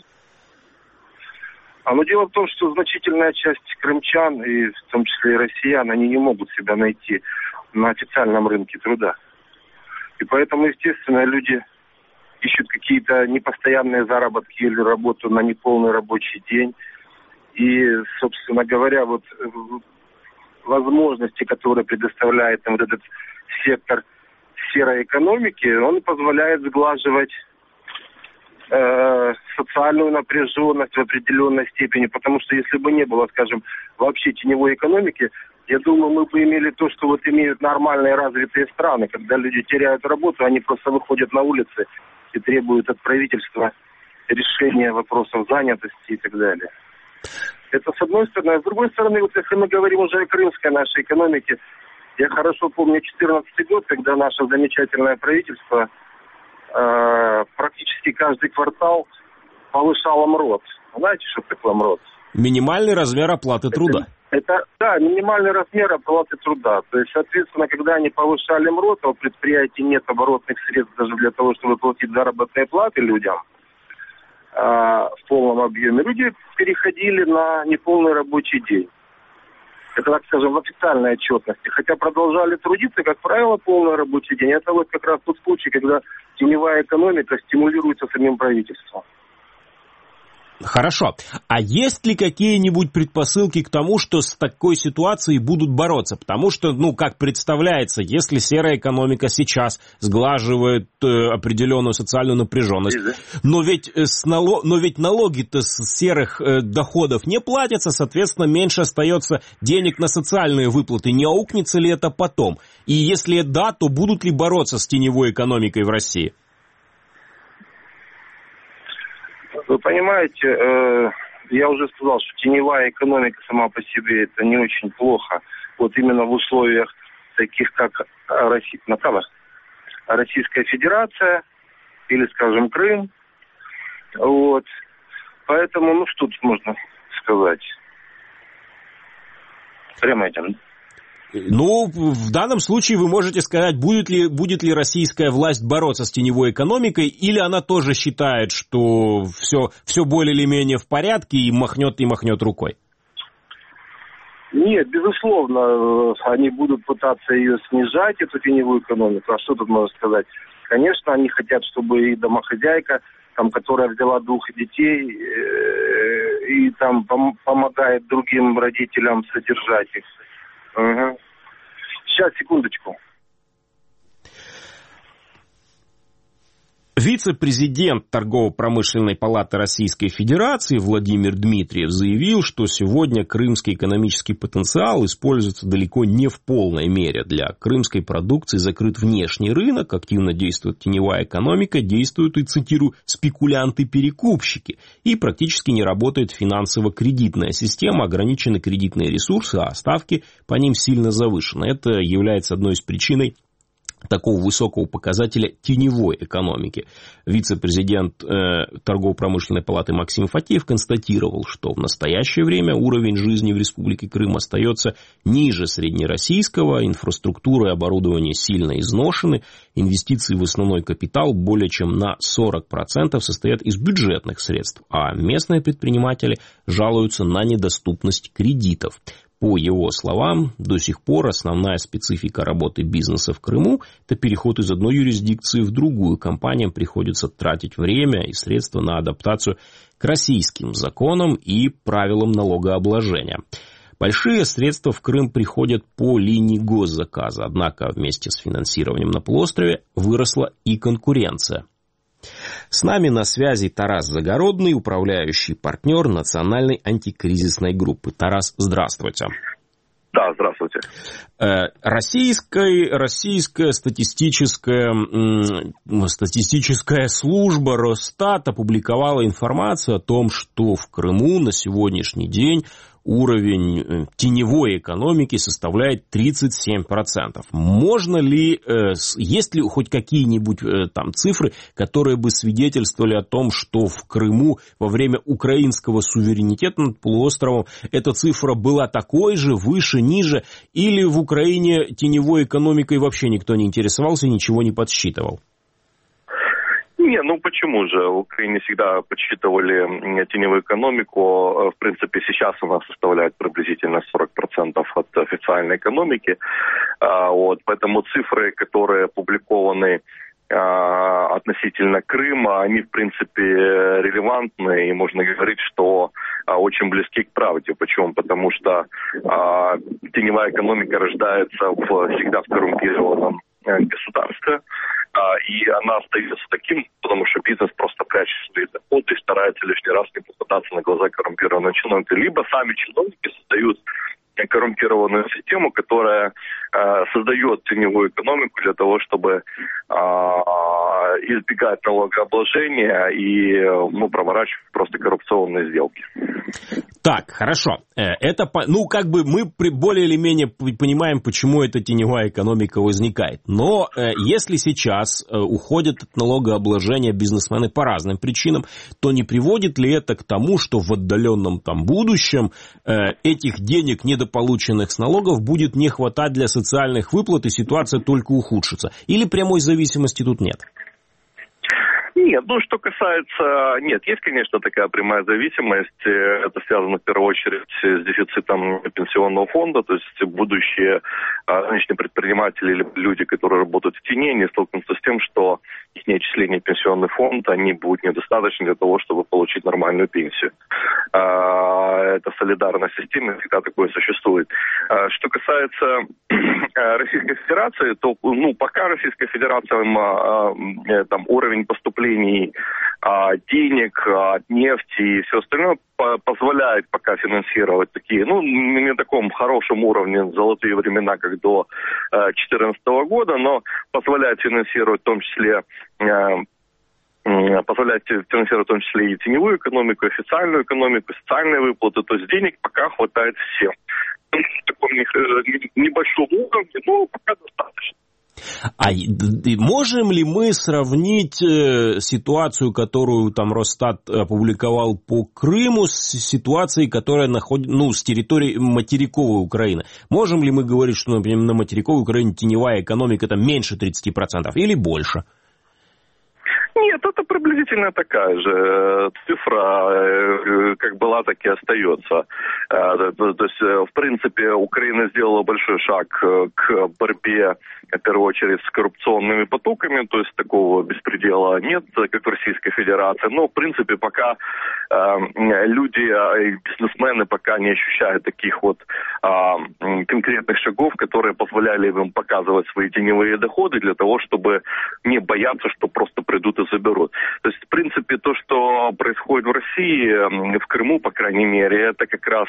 Но дело в том, что значительная часть крымчан, и в том числе и россиян, они не могут себя найти на официальном рынке труда. И поэтому, естественно, люди ищут какие-то непостоянные заработки или работу на неполный рабочий день. И, собственно говоря, вот возможности, которые предоставляет нам вот этот сектор серой экономики, он позволяет сглаживать социальную напряженность в определенной степени. Потому что если бы не было, скажем, вообще теневой экономики, я думаю, мы бы имели то, что вот имеют нормальные развитые страны, когда люди теряют работу, они просто выходят на улицы и требуют от правительства решения вопросов занятости и так далее. Это с одной стороны. А с другой стороны, вот если мы говорим уже о крымской нашей экономике, я хорошо помню 2014 год, когда наше замечательное правительство практически каждый квартал повышало МРОТ. Знаете, что такое МРОТ? Минимальный размер оплаты труда. Это, минимальный размер оплаты труда. То есть, соответственно, когда они повышали МРОТ, а у предприятий нет оборотных средств даже для того, чтобы платить заработные платы людям в полном объеме, люди переходили на неполный рабочий день. Это, так скажем, в официальной отчетности. Хотя продолжали трудиться, как правило, полный рабочий день. Это вот как раз тот случай, когда теневая экономика стимулируется самим правительством. Хорошо. А есть ли какие-нибудь предпосылки к тому, что с такой ситуацией будут бороться? Потому что, как представляется, если серая экономика сейчас сглаживает определенную социальную напряженность, но ведь налоги-то с серых доходов не платятся, соответственно, меньше остается денег на социальные выплаты. Не аукнется ли это потом? И если да, то будут ли бороться с теневой экономикой в России? Вы понимаете, я уже сказал, что теневая экономика сама по себе это не очень плохо. Вот именно в условиях таких, как Российская Федерация или, скажем, Крым. Вот. Поэтому, что тут можно сказать? Прямо этим. В данном случае вы можете сказать, будет ли российская власть бороться с теневой экономикой, или она тоже считает, что все более или менее в порядке и махнет рукой? Нет, безусловно, они будут пытаться ее снижать, эту теневую экономику. А что тут можно сказать? Конечно, они хотят, чтобы и домохозяйка, которая взяла 2 детей и помогает другим родителям содержать их, Угу. Сейчас, секундочку. Вице-президент Торгово-промышленной палаты Российской Федерации Владимир Дмитриев заявил, что сегодня крымский экономический потенциал используется далеко не в полной мере. Для крымской продукции закрыт внешний рынок, активно действует теневая экономика, действуют, и цитирую, спекулянты-перекупщики. И практически не работает финансово-кредитная система, ограничены кредитные ресурсы, а ставки по ним сильно завышены. Это является одной из причин такого высокого показателя теневой экономики. Вице-президент Торгово-промышленной палаты Максим Фатеев констатировал, что в настоящее время уровень жизни в Республике Крым остается ниже среднероссийского, инфраструктура и оборудование сильно изношены, инвестиции в основной капитал более чем на 40% состоят из бюджетных средств, а местные предприниматели жалуются на недоступность кредитов. По его словам, до сих пор основная специфика работы бизнеса в Крыму – это переход из одной юрисдикции в другую. Компаниям приходится тратить время и средства на адаптацию к российским законам и правилам налогообложения. Большие средства в Крым приходят по линии госзаказа, однако вместе с финансированием на полуострове выросла и конкуренция. С нами на связи Тарас Загородный, управляющий партнер национальной антикризисной группы. Тарас, здравствуйте. Да, здравствуйте. Российская статистическая служба Росстат опубликовала информацию о том, что в Крыму на сегодняшний день уровень теневой экономики составляет 37%. Можно ли, есть ли хоть какие-нибудь там цифры, которые бы свидетельствовали о том, что в Крыму во время украинского суверенитета над полуостровом эта цифра была такой же, выше, ниже, или в Украине теневой экономикой вообще никто не интересовался и ничего не подсчитывал? Не, ну почему же? В Украине всегда подсчитывали теневую экономику. В принципе, сейчас она составляет приблизительно 40% от официальной экономики. Вот, поэтому цифры, которые опубликованы относительно Крыма, они, в принципе, релевантны, и можно говорить, что очень близки к правде. Почему? Потому что теневая экономика рождается всегда в коррумпированном государстве, и она остается таким, потому что бизнес просто прячет свои доходы и старается лишний раз не попадаться на глаза коррумпированным чиновникам. Либо сами чиновники создают коррумпированную систему, которая создает теневую экономику для того, чтобы избегать налогообложения и проворачивать просто коррупционные сделки. Так, хорошо. Это, мы более или менее понимаем, почему эта теневая экономика возникает. Но если сейчас уходят от налогообложения бизнесмены по разным причинам, то не приводит ли это к тому, что в отдаленном будущем этих денег, недополученных с налогов, будет не хватать для социальных выплат, и ситуация только ухудшится? Или прямой зависимости тут нет? Нет, что касается... Нет, есть, конечно, такая прямая зависимость. Это связано, в первую очередь, с дефицитом пенсионного фонда. То есть будущие нынешние предприниматели или люди, которые работают в тени, они столкнутся с тем, что их отчисления в пенсионный фонд, они будут недостаточны для того, чтобы получить нормальную пенсию. Это солидарная система, всегда такое существует. Что касается Российской Федерации, то пока Российская Федерация уровень поступлений денег от нефти и все остальное позволяет пока финансировать такие, не на таком хорошем уровне золотые времена, как до 2014 года, но позволяет финансировать в том числе и теневую экономику, официальную экономику, социальные выплаты. То есть денег пока хватает всем. В таком небольшом уровне, но пока достаточно. Можем ли мы сравнить ситуацию, которую Росстат опубликовал по Крыму, с ситуацией, которая находится с территории материковой Украины? Можем ли мы говорить, что, например, на материковой Украине теневая экономика меньше 30% или больше? Нет, это приблизительно такая же цифра, как была, так и остается. То есть, в принципе, Украина сделала большой шаг к борьбе, в первую очередь, с коррупционными потоками, то есть такого беспредела нет, как в Российской Федерации. Но, в принципе, пока люди, бизнесмены пока не ощущают таких конкретных шагов, которые позволяли им показывать свои теневые доходы для того, чтобы не бояться, что просто придут и заберут. То есть, в принципе, то, что происходит в России, в Крыму, по крайней мере, это как раз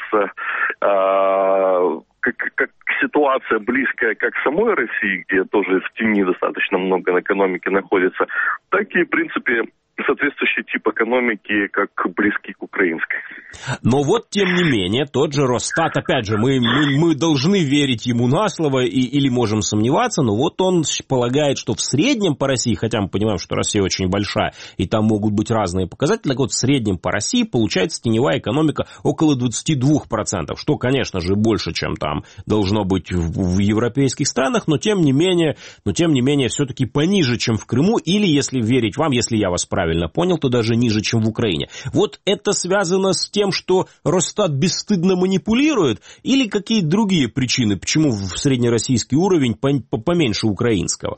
как ситуация близкая как самой России, где тоже в тени достаточно много экономики находится, так и, в принципе, соответствующий тип экономики, как близкий к украинской. Но вот, тем не менее, тот же Росстат, опять же, мы должны верить ему на слово или можем сомневаться, но вот он полагает, что в среднем по России, хотя мы понимаем, что Россия очень большая, и там могут быть разные показатели, так вот в среднем по России получается теневая экономика около 22%, что, конечно же, больше, чем там должно быть в европейских странах, но тем не менее, все-таки пониже, чем в Крыму, или, если верить вам, если я вас правильно понял, то даже ниже, чем в Украине. Вот это связано с тем, что Росстат бесстыдно манипулирует, или какие-то другие причины, почему в среднероссийский уровень поменьше украинского?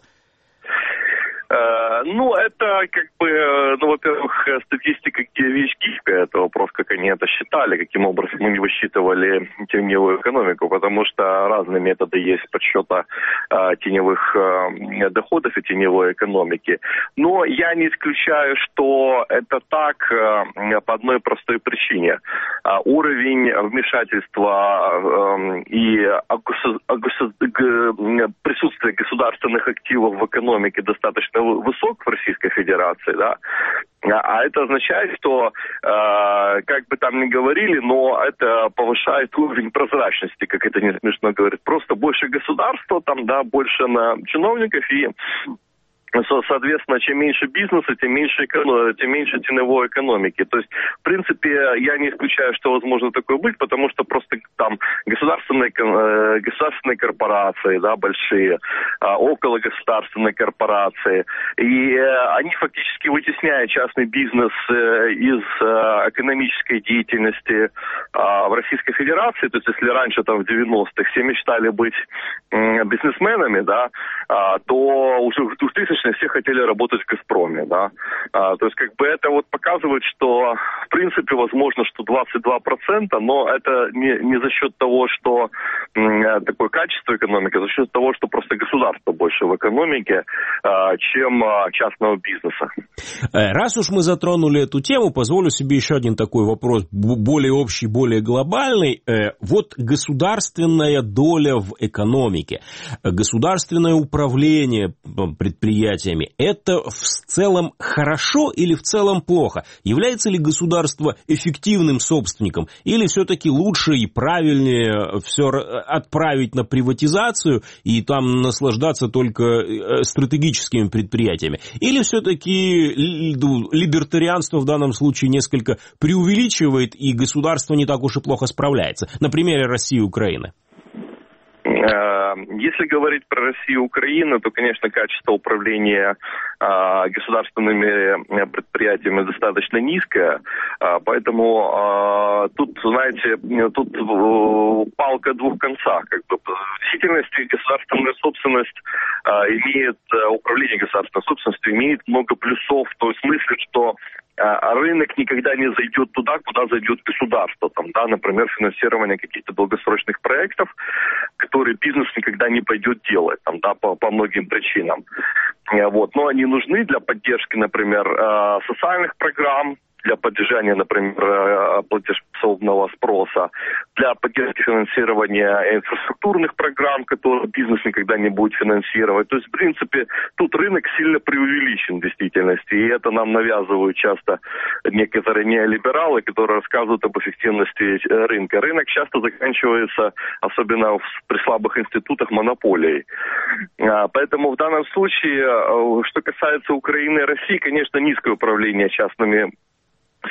Ну, это во-первых, статистика вещь гибкая, это вопрос, как они это считали, каким образом они высчитывали теневую экономику, потому что разные методы есть подсчета теневых доходов и теневой экономики. Но я не исключаю, что это так по одной простой причине. Уровень вмешательства и присутствие государственных активов в экономике достаточно высок в Российской Федерации, да, а это означает, что, как бы там ни говорили, но это повышает уровень прозрачности, как это не смешно говорить, просто больше государства, там, да, больше на чиновников, и соответственно, чем меньше бизнеса, тем меньше теневой экономики. То есть, в принципе, я не исключаю, что возможно такое быть, потому что просто там государственные корпорации, да, большие, окологосударственные корпорации, и они фактически вытесняют частный бизнес из экономической деятельности в Российской Федерации. То есть, если раньше, там, в 90-х все мечтали быть бизнесменами, да, то уже в 2000-х все хотели работать в «Газпроме», да. То есть, как бы это вот показывает, что, в принципе, возможно, что 22%, но это не за счет того, что такое качество экономики, а за счет того, что просто государство больше в экономике, чем частного бизнеса. Раз уж мы затронули эту тему, позволю себе еще один такой вопрос, более общий, более глобальный. Вот государственная доля в экономике, государственное управление предприятиями, это в целом хорошо или в целом плохо? Является ли государство эффективным собственником? Или все-таки лучше и правильнее все отправить на приватизацию и там наслаждаться только стратегическими предприятиями? Или все-таки либертарианство в данном случае несколько преувеличивает и государство не так уж и плохо справляется? На примере России и Украины. Если говорить про Россию и Украину, то, конечно, качество управления государственными предприятиями достаточно низкое, поэтому тут, знаете, тут палка о двух концах. Как бы. В действительности государственная собственность управление государственной собственностью имеет много плюсов, в том смысле, что рынок никогда не зайдет туда, куда зайдет государство. Там, да, например, финансирование каких-то долгосрочных проектов, которые бизнес никогда не пойдет делать, там, да, по многим причинам. Вот. Но они нужны для поддержки, например, социальных программ, для поддержания, например, платежеспособного спроса, для поддержки финансирования инфраструктурных программ, которые бизнес никогда не будет финансировать. То есть, в принципе, тут рынок сильно преувеличен в действительности, и это нам навязывают часто некоторые неолибералы, которые рассказывают об эффективности рынка. Рынок часто заканчивается, особенно при слабых институтах, монополией. Поэтому в данном случае, что касается Украины и России, конечно, низкое управление частными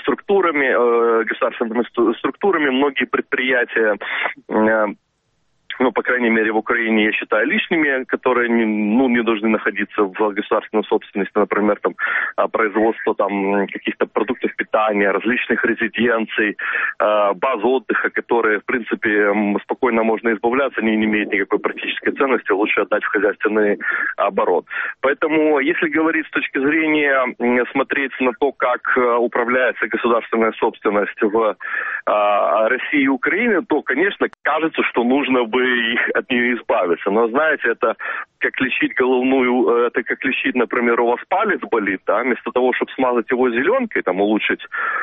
структурами, государственными структурами. Многие предприятия ну, по крайней мере, в Украине, я считаю, лишними, которые не должны находиться в государственной собственности, например, там, производство там, каких-то продуктов питания, различных резиденций, баз отдыха, которые, в принципе, спокойно можно избавляться, они не имеют никакой практической ценности, лучше отдать в хозяйственный оборот. Поэтому, если говорить с точки зрения, смотреть на то, как управляется государственная собственность в России и Украине, то, конечно, кажется, что нужно бы от нее избавиться. Но, знаете, это как лечить это как лечить, например, у вас палец болит, да, вместо того, чтобы смазать его зеленкой, там, улучшить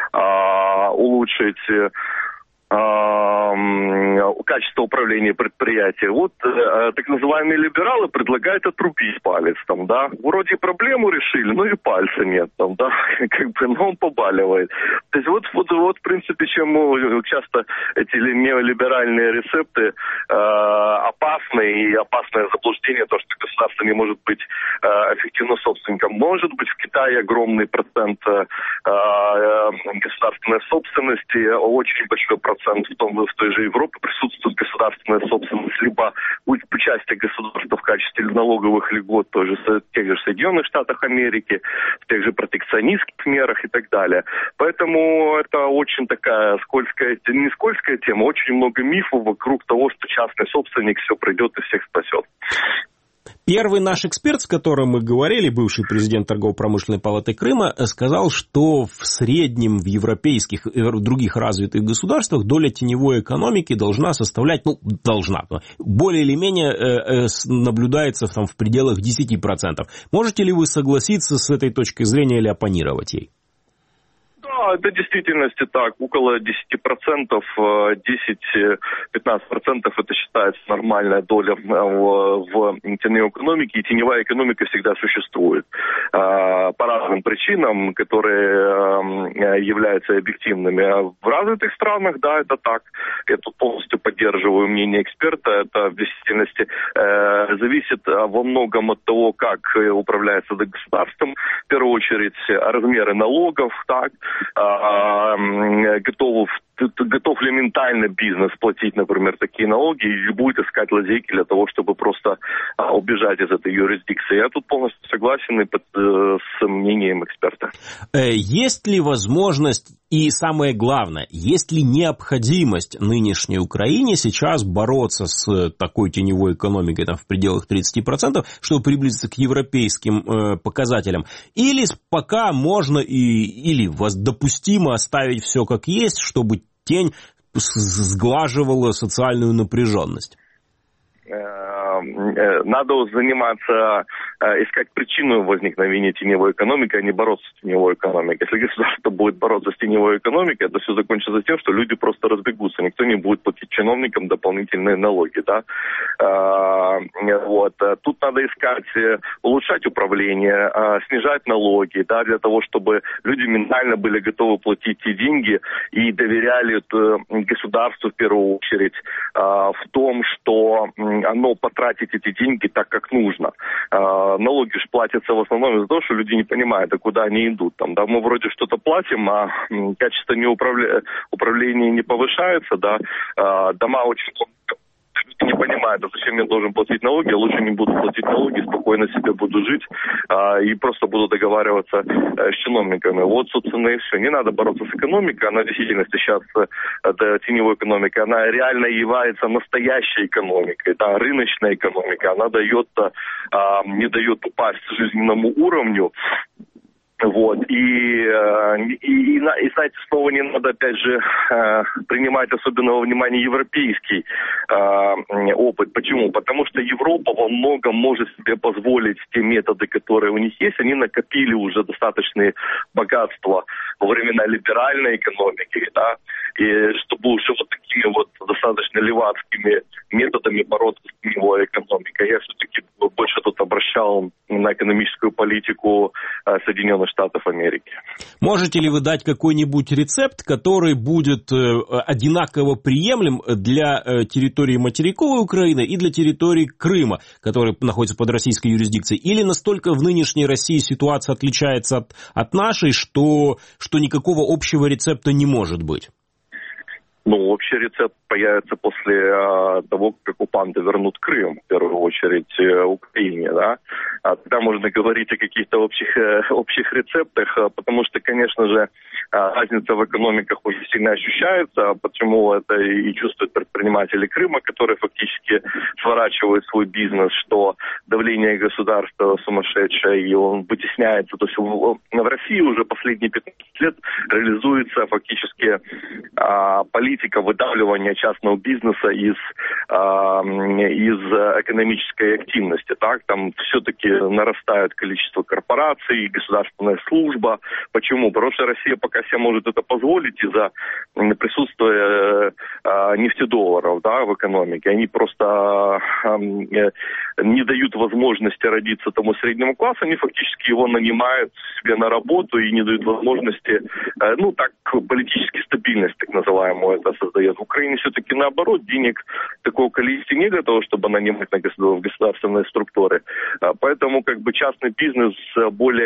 качество управления предприятия. Вот так называемые либералы предлагают отрубить палец, там, да. Вроде проблему решили, но и пальца нет, там, да, как бы, но он побаливает. То есть вот в принципе, чем часто эти неолиберальные рецепты опасны, и опасное заблуждение, то, что государство не может быть эффективным собственником. Может быть, в Китае огромный процент государственной собственности, очень большой процент в той же Европе присутствует государственная собственность, либо участие государства в качестве налоговых льгот в тех же Соединенных Штатах Америки, в тех же протекционистских мерах и так далее. Поэтому это очень такая не скользкая тема, очень много мифов вокруг того, что частный собственник все придет и всех спасет. Первый наш эксперт, с которым мы говорили, бывший президент Торгово-промышленной палаты Крыма, сказал, что в среднем в европейских и других развитых государствах доля теневой экономики должна составлять, более или менее наблюдается там в пределах 10%. Можете ли вы согласиться с этой точкой зрения или оппонировать ей? Да, это в действительности так. Около 10%, 10-15% это считается нормальная доля в теневой экономике. И теневая экономика всегда существует. По разным причинам, которые являются объективными. В развитых странах, да, это так. Я тут полностью поддерживаю мнение эксперта. Это в действительности зависит во многом от того, как управляется государством. В первую очередь размеры налогов, так. Готов ли ментально бизнес платить, например, такие налоги, или будет искать лазейки для того, чтобы просто убежать из этой юрисдикции. Я тут полностью согласен с мнением эксперта. Есть ли возможность и, самое главное, есть ли необходимость нынешней Украине сейчас бороться с такой теневой экономикой там, в пределах 30%, чтобы приблизиться к европейским показателям? Или пока можно или допустимо оставить все как есть, чтобы тень сглаживала социальную напряженность? Надо заниматься, искать причину возникновения теневой экономики, а не бороться с теневой экономикой. Если государство будет бороться с теневой экономикой, это все закончится тем, что люди просто разбегутся. Никто не будет платить чиновникам дополнительные налоги. Да? Тут надо искать, улучшать управление, снижать налоги, да, для того, чтобы люди ментально были готовы платить те деньги и доверяли государству в первую очередь в том, что оно потратит эти деньги так, как нужно. Налоги же платятся в основном из-за того, что люди не понимают, а куда они идут. Там, да, мы вроде что-то платим, а качество управления не повышается, да, дома очень не понимают, а зачем я должен платить налоги, я лучше не буду платить налоги, спокойно себе буду жить и просто буду договариваться с чиновниками. Вот, собственно, и все. Не надо бороться с экономикой, она в действительности сейчас, это теневой экономика, она реально является настоящей экономикой, да, рыночная экономика, она не дает упасть жизненному уровню. Вот. И знаете, снова не надо, опять же, принимать особенного внимания европейский опыт. Почему? Потому что Европа во многом может себе позволить те методы, которые у них есть. Они накопили уже достаточные богатства во времена либеральной экономики, да, и чтобы уже вот такими вот достаточно левацкими методами бороться с теневой экономикой. Я все-таки больше тут обращал на экономическую политику Соединенных Штатов Америки. Можете ли вы дать какой-нибудь рецепт, который будет одинаково приемлем для территории материковой Украины и для территории Крыма, который находится под российской юрисдикцией? Или настолько в нынешней России ситуация отличается от нашей, что никакого общего рецепта не может быть? общий рецепт появится после того, как оккупанты вернут Крым, в первую очередь Украине, да. Тогда можно говорить о каких-то общих рецептах, потому что, конечно же, разница в экономиках очень сильно ощущается, почему это и чувствуют предприниматели Крыма, которые фактически сворачивают свой бизнес, что давление государства сумасшедшее, и он вытесняется. То есть в России уже последние 15 лет реализуется фактически политика выдавливания частного бизнеса из экономической активности. Так? Там все-таки нарастает количество корпораций, государственная служба. Почему? Потому что Россия пока себе может это позволить из-за присутствия нефтедолларов, да, в экономике. Они просто не дают возможности родиться тому среднему классу, они фактически его нанимают себе на работу и не дают возможности, политически стабильность, так называемую, это создает. В Украине все-таки наоборот, денег такого количества не для того, чтобы нанимать в государственные структуры. Поэтому частный бизнес более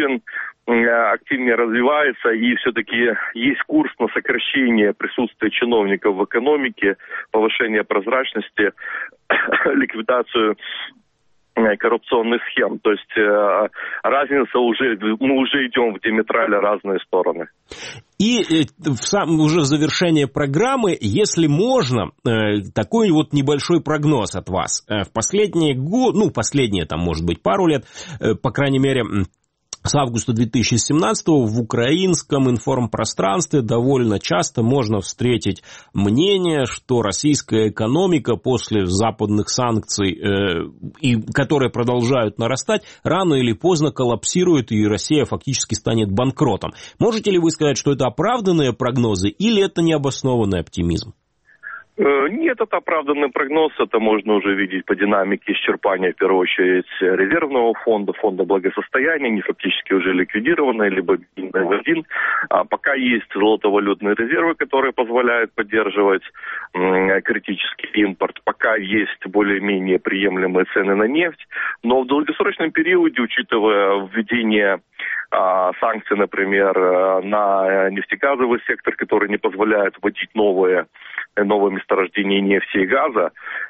активнее развивается, и все-таки есть курс на сокращение присутствия чиновников в экономике, повышение прозрачности, ликвидацию коррупционных схем. То есть разница мы уже идем в диаметрально разные стороны. И уже в завершение программы, если можно, такой небольшой прогноз от вас. В последние годы, последние может быть пару лет, по крайней мере, с августа 2017-го в украинском информпространстве довольно часто можно встретить мнение, что российская экономика после западных санкций, которые продолжают нарастать, рано или поздно коллапсирует, и Россия фактически станет банкротом. Можете ли вы сказать, что это оправданные прогнозы или это необоснованный оптимизм? Нет, это оправданный прогноз, это можно уже видеть по динамике исчерпания, в первую очередь, резервного фонда благосостояния, они фактически уже ликвидированы, либо один. Пока есть золотовалютные резервы, которые позволяют поддерживать критический импорт, пока есть более-менее приемлемые цены на нефть, но в долгосрочном периоде, учитывая введение санкций, например, на нефтегазовый сектор, который не позволяет вводить новые месторождения нефти и газа,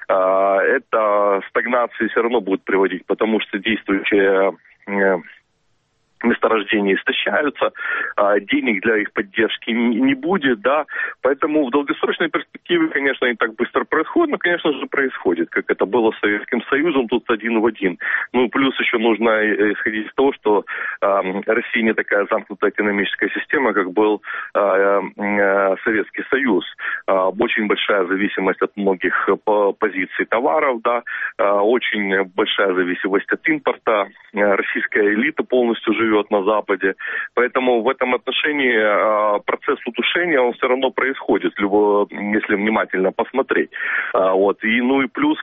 это стагнации все равно будет приводить, потому что действующие месторождения истощаются, денег для их поддержки не будет, да, поэтому в долгосрочной перспективе, конечно, не так быстро происходит, но, конечно же, происходит, как это было с Советским Союзом, тут один в один. Плюс еще нужно исходить из того, что Россия не такая замкнутая экономическая система, как был Советский Союз. Очень большая зависимость от многих позиций товаров, да, очень большая зависимость от импорта, российская элита полностью живет на Западе. Поэтому в этом отношении процесс удушения, он все равно происходит, если внимательно посмотреть. И плюс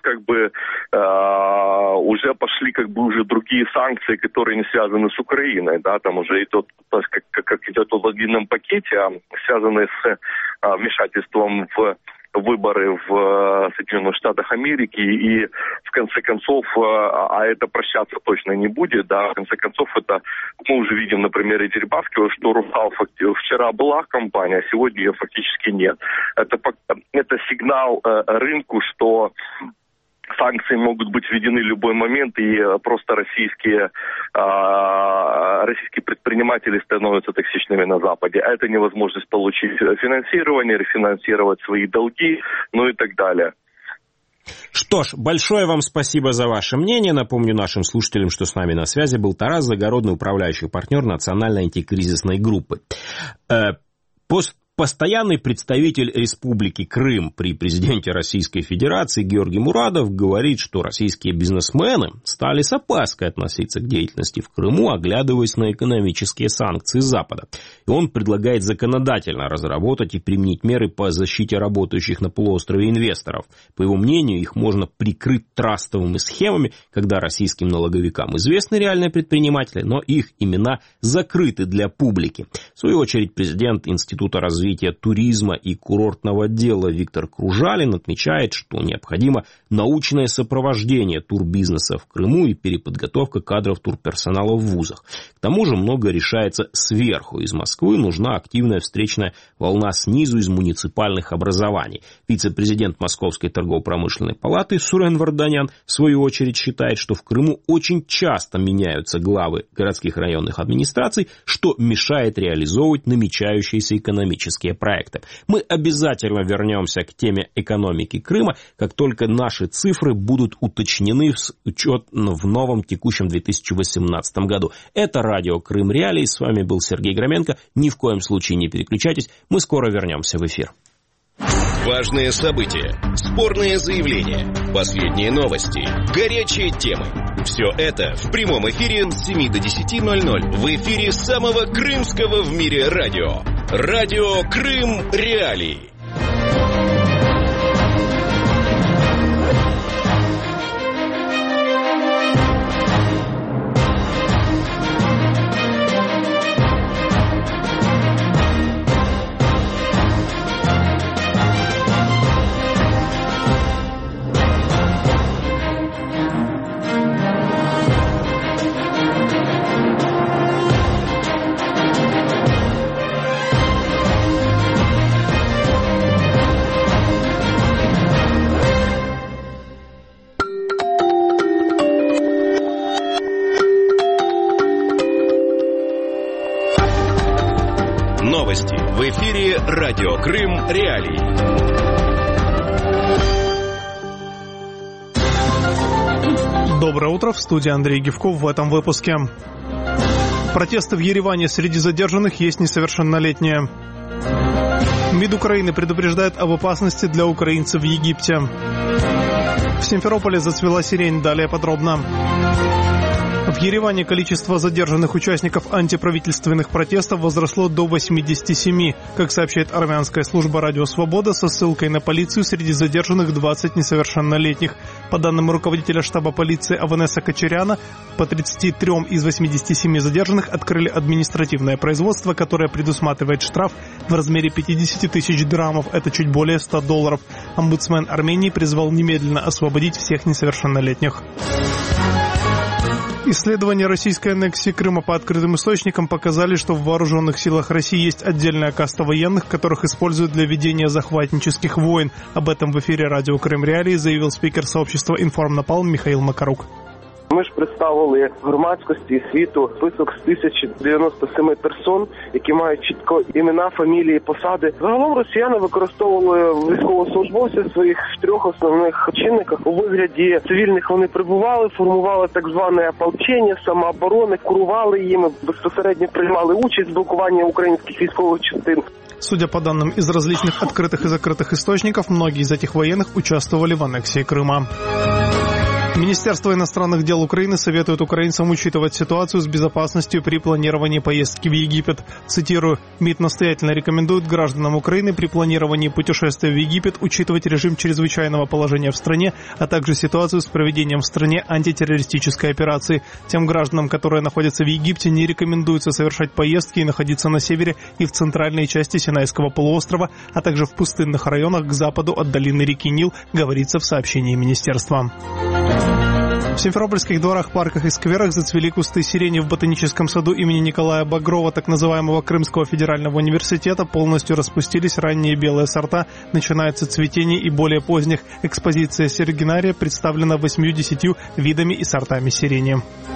уже пошли уже другие санкции, которые не связаны с Украиной. Да, там уже идет, как идет в одном пакете, связанные с вмешательством в выборы в Соединенных Штатах Америки, и в конце концов, это прощаться точно не будет, да, в конце концов, это мы уже видим на примере Дерибасского, что «Русал» вчера была компания, а сегодня ее фактически нет. Это сигнал рынку, что санкции могут быть введены в любой момент, и просто российские предприниматели становятся токсичными на Западе. А это невозможность получить финансирование, рефинансировать свои долги, и так далее. Что ж, большое вам спасибо за ваше мнение. Напомню нашим слушателям, что с нами на связи был Тарас Загородный, управляющий партнер национальной антикризисной группы. Постоянный представитель Республики Крым при президенте Российской Федерации Георгий Мурадов говорит, что российские бизнесмены стали с опаской относиться к деятельности в Крыму, оглядываясь на экономические санкции Запада. И он предлагает законодательно разработать и применить меры по защите работающих на полуострове инвесторов. По его мнению, их можно прикрыть трастовыми схемами, когда российским налоговикам известны реальные предприниматели, но их имена закрыты для публики. В свою очередь, президент Института развития развития туризма и курортного дела Виктор Кружалин отмечает, что необходимо научное сопровождение турбизнеса в Крыму и переподготовка кадров турперсонала в вузах. К тому же многое решается сверху. Из Москвы нужна активная встречная волна снизу из муниципальных образований. Вице-президент Московской торгово-промышленной палаты Сурен Варданян в свою очередь считает, что в Крыму очень часто меняются главы городских районных администраций, что мешает реализовывать намечающиеся экономические проекты. Мы обязательно вернемся к теме экономики Крыма, как только наши цифры будут уточнены в новом текущем 2018 году. Это радио Крым Реалии. С вами был Сергей Громенко. Ни в коем случае не переключайтесь. Мы скоро вернемся в эфир. Важные события, спорные заявления, последние новости, горячие темы. Все это в прямом эфире с 7 до 10:00 в эфире самого крымского в мире радио. Радио Крым Реалии. Новости в эфире радио Крым Реалии. Доброе утро, в студии Андрей Гевков в этом выпуске. Протесты в Ереване, среди задержанных есть несовершеннолетние. МИД Украины предупреждает об опасности для украинцев в Египте. В Симферополе зацвела сирень, далее подробно. В Ереване количество задержанных участников антиправительственных протестов возросло до 87. Как сообщает армянская служба «Радио Свобода» со ссылкой на полицию, среди задержанных 20 несовершеннолетних. По данным руководителя штаба полиции Аванеса Кочеряна, по 33 из 87 задержанных открыли административное производство, которое предусматривает штраф в размере 50 тысяч драмов, это чуть более $100. Омбудсмен Армении призвал немедленно освободить всех несовершеннолетних. Исследования российской аннексии Крыма по открытым источникам показали, что в вооруженных силах России есть отдельная каста военных, которых используют для ведения захватнических войн. Об этом в эфире радио Крым Реалії заявил спикер сообщества «Информнапалм» Михаил Макарук. Ми ж представили громадськості і світу список з 1097 персон, які мають чітко імена, фамілії, посади. Загалом росіяни використовували військовослужбовців в своїх трьох основних чинниках. У вигляді цивільних вони прибували, формували так зване ополчення, самооборони, курували їм, безпосередньо приймали участь в блокуванні українських військових частин. Судя по данным из различных открытых и закрытых источников, многие из этих военных участвовали в аннексии Крыма. Министерство иностранных дел Украины советует украинцам учитывать ситуацию с безопасностью при планировании поездки в Египет. Цитирую, МИД настоятельно рекомендует гражданам Украины при планировании путешествия в Египет учитывать режим чрезвычайного положения в стране, а также ситуацию с проведением в стране антитеррористической операции. Тем гражданам, которые находятся в Египте, не рекомендуется совершать поездки и находиться на севере и в центральной части Синайского полуострова, а также в пустынных районах к западу от долины реки Нил, говорится в сообщении министерства. В Симферопольских дворах, парках и скверах зацвели кусты сирени. В ботаническом саду имени Николая Багрова, так называемого Крымского федерального университета, полностью распустились ранние белые сорта. Начинается цветение и более поздних. Экспозиция сиригинария представлена 80 видами и сортами сирени.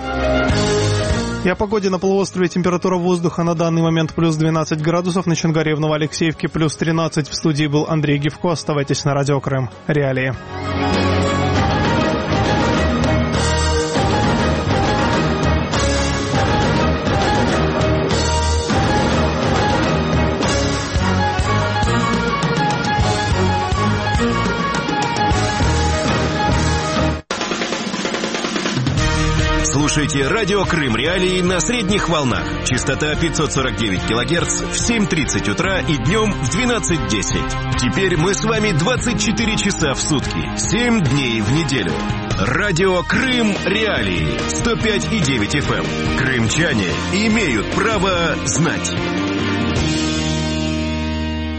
И о погоде на полуострове. Температура воздуха на данный момент плюс 12 градусов. На Чонгаре и в Новоалексеевке плюс 13. В студии был Андрей Гевко. Оставайтесь на радио Крым Реалии. Слушайте радио Крым Реалии на средних волнах. Частота 549 килогерц в 7:30 утра и днем в 12:10. Теперь мы с вами 24 часа в сутки, 7 дней в неделю. Радио Крым Реалии 105,9 FM. Крымчане. Крымчане имеют право знать.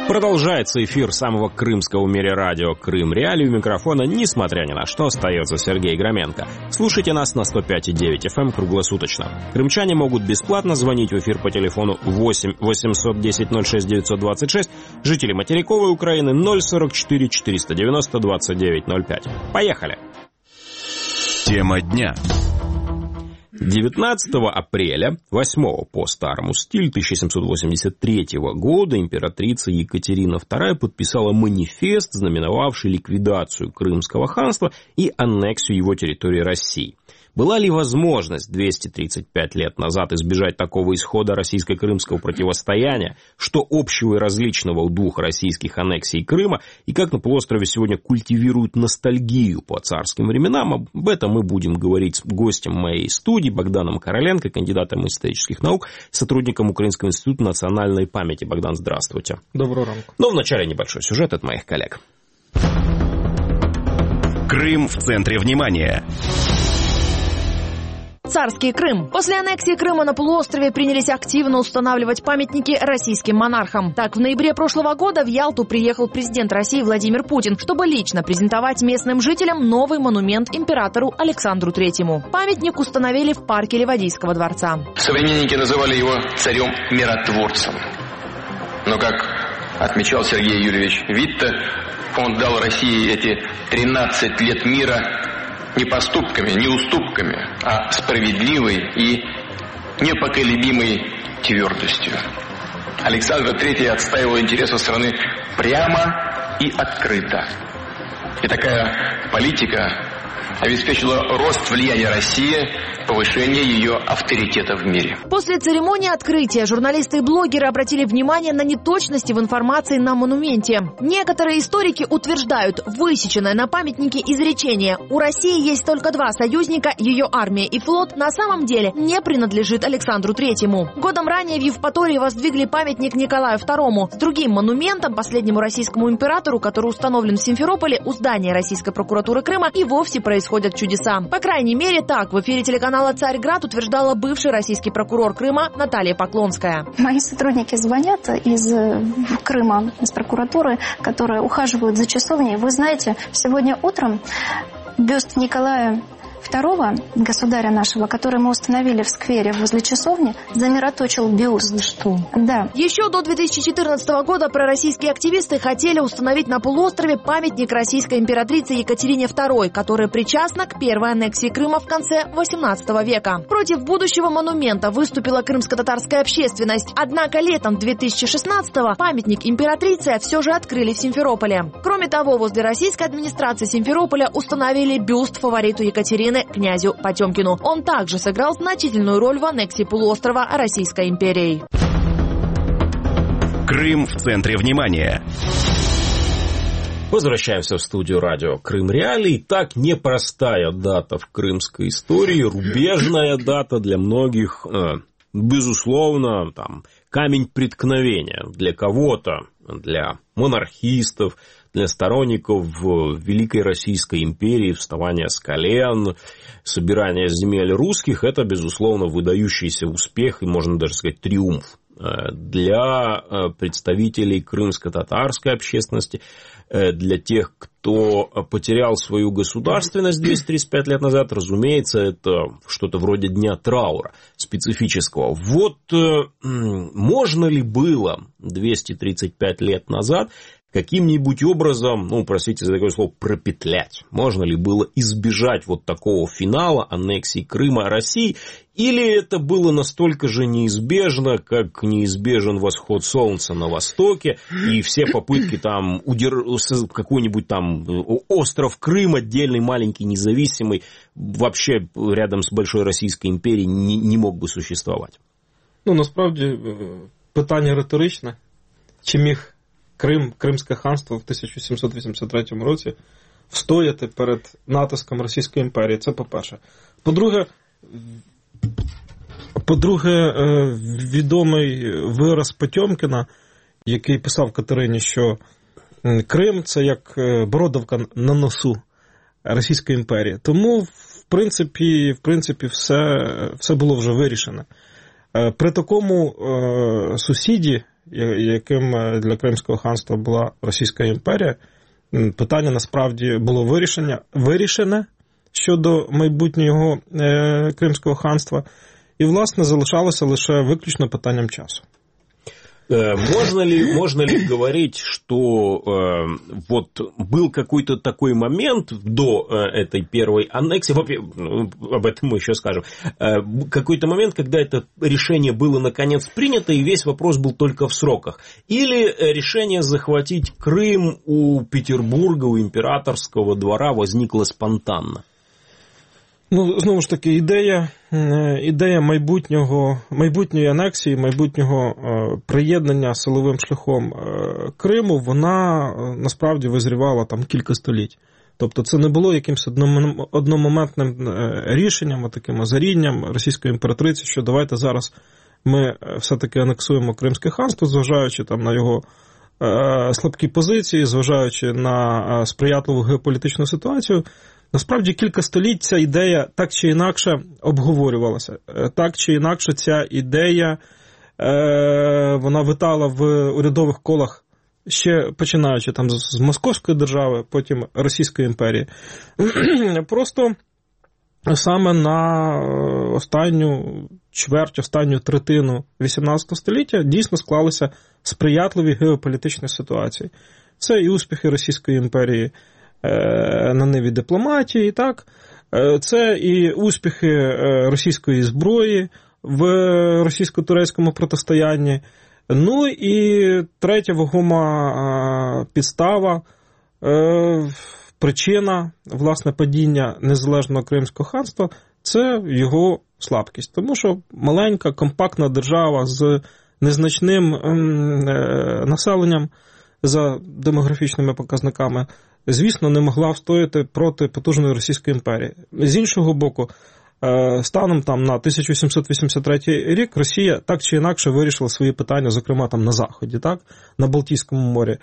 Продолжается эфир самого крымского в мире радио «Крым Реалии». У микрофона, несмотря ни на что, остается Сергей Громенко. Слушайте нас на 105,9 FM круглосуточно. Крымчане могут бесплатно звонить в эфир по телефону 8 810 06 926, жители материковой Украины 044 490 29 05. Поехали! Тема дня. 19 апреля 8 по старому стилю 1783 года императрица Екатерина II подписала манифест, знаменовавший ликвидацию Крымского ханства и аннексию его территории России. Была ли возможность 235 лет назад избежать такого исхода российско-крымского противостояния? Что общего и различного у двух российских аннексий Крыма? И как на полуострове сегодня культивируют ностальгию по царским временам? Об этом мы будем говорить с гостем моей студии Богданом Короленко, кандидатом исторических наук, сотрудником Украинского института национальной памяти. Богдан, здравствуйте. Доброго ранку. Но вначале небольшой сюжет от моих коллег. Крым в центре внимания. Царский Крым. После аннексии Крыма на полуострове принялись активно устанавливать памятники российским монархам. Так, в ноябре прошлого года в Ялту приехал президент России Владимир Путин, чтобы лично презентовать местным жителям новый монумент императору Александру Третьему. Памятник установили в парке Ливадийского дворца. Современники называли его царем-миротворцем. Но, как отмечал Сергей Юрьевич Витте, он дал России эти 13 лет мира не поступками, не уступками, а справедливой и непоколебимой твердостью. Александр III отстаивал интересы страны прямо и открыто. И такая политика обеспечила рост влияния России, повышение ее авторитета в мире. После церемонии открытия журналисты и блогеры обратили внимание на неточности в информации на монументе. Некоторые историки утверждают, высеченное на памятнике изречение «У России есть только два союзника, ее армия и флот» на самом деле не принадлежит Александру Третьему. Годом ранее в Евпатории воздвигли памятник Николаю II. С другим монументом, последнему российскому императору, который установлен в Симферополе, у здания Российской прокуратуры Крыма, и вовсе происходят чудеса. По крайней мере, так в эфире телеканала «Царьград» утверждала бывший российский прокурор Крыма Наталья Поклонская. Мои сотрудники звонят из Крыма, из прокуратуры, которые ухаживают за часовней. Вы знаете, сегодня утром бюст Николая II, государя нашего, который мы установили в сквере возле часовни, замироточил бюст. Что? Да. Еще до 2014 года пророссийские активисты хотели установить на полуострове памятник российской императрице Екатерине II, которая причастна к первой аннексии Крыма в конце 18 века. Против будущего монумента выступила крымско-татарская общественность. Однако летом 2016-го памятник императрице все же открыли в Симферополе. Кроме того, возле российской администрации Симферополя установили бюст фавориту Екатерины, князю Потемкину. Он также сыграл значительную роль в аннексии полуострова Российской империей. Крым в центре внимания. Возвращаемся в студию радио «Крым Реалии». Так, непростая дата в крымской истории, рубежная дата для многих, безусловно, там, камень преткновения для кого-то, для монархистов, для сторонников Великой Российской империи, вставания с колен, собирания земель русских, это, безусловно, выдающийся успех и, можно даже сказать, триумф. Для представителей крымско-татарской общественности, для тех, кто потерял свою государственность 235 лет назад, разумеется, это что-то вроде дня траура специфического. Вот можно ли было 235 лет назад каким-нибудь образом, простите за такое слово, пропетлять? Можно ли было избежать вот такого финала аннексии Крыма России? Или это было настолько же неизбежно, как неизбежен восход солнца на востоке, и все попытки там какой-нибудь там остров Крым, отдельный, маленький, независимый, вообще рядом с Большой Российской империей не мог бы существовать? Насправді, питання риторичне. Чи міг Кримське ханство в 1783 році встояти перед натиском Російської імперії? Це по-перше. По-друге, відомий вираз Потьомкіна, який писав Катерині, що Крим – це як бородавка на носу Російської імперії. Тому, в принципі, все було вже вирішено. При такому сусіді, яким для Кримського ханства була Російська імперія, питання насправді було вирішене щодо майбутнього Кримського ханства, і, власне, залишалося лише виключно питанням часу. Можно ли говорить, что вот был какой-то такой момент до этой первой аннексии, об этом мы еще скажем, какой-то момент, когда это решение было наконец принято, и весь вопрос был только в сроках? Или решение захватить Крым у Петербурга, у императорского двора возникло спонтанно? Ну, знову ж таки, ідея майбутньої анексії, майбутнього приєднання силовим шляхом Криму, вона насправді визрівала там кілька століть. Тобто це не було якимось одномоментним рішенням, таким озарінням російської імператриці, що давайте зараз ми все-таки анексуємо Кримське ханство, зважаючи там на його слабкі позиції, зважаючи на сприятливу геополітичну ситуацію. Насправді, кілька століть ця ідея так чи інакше обговорювалася. Так чи інакше ця ідея, вона витала в урядових колах, ще починаючи там з Московської держави, потім Російської імперії. Просто саме на останню чверть, останню третину 18 століття дійсно склалися сприятливі геополітичні ситуації. Це і успіхи Російської імперії на ниві дипломатії, так? Це і успіхи російської зброї в російсько-турецькому протистоянні. Ну і третя вагома підстава, причина, власне, падіння незалежного Кримського ханства – це його слабкість. Тому що маленька, компактна держава з незначним населенням за демографічними показниками, звісно, не могла встояти проти потужної Російської імперії. З іншого боку, станом там на 1783 рік Росія так чи інакше вирішила свої питання, зокрема там на Заході, так, на Балтійському морі.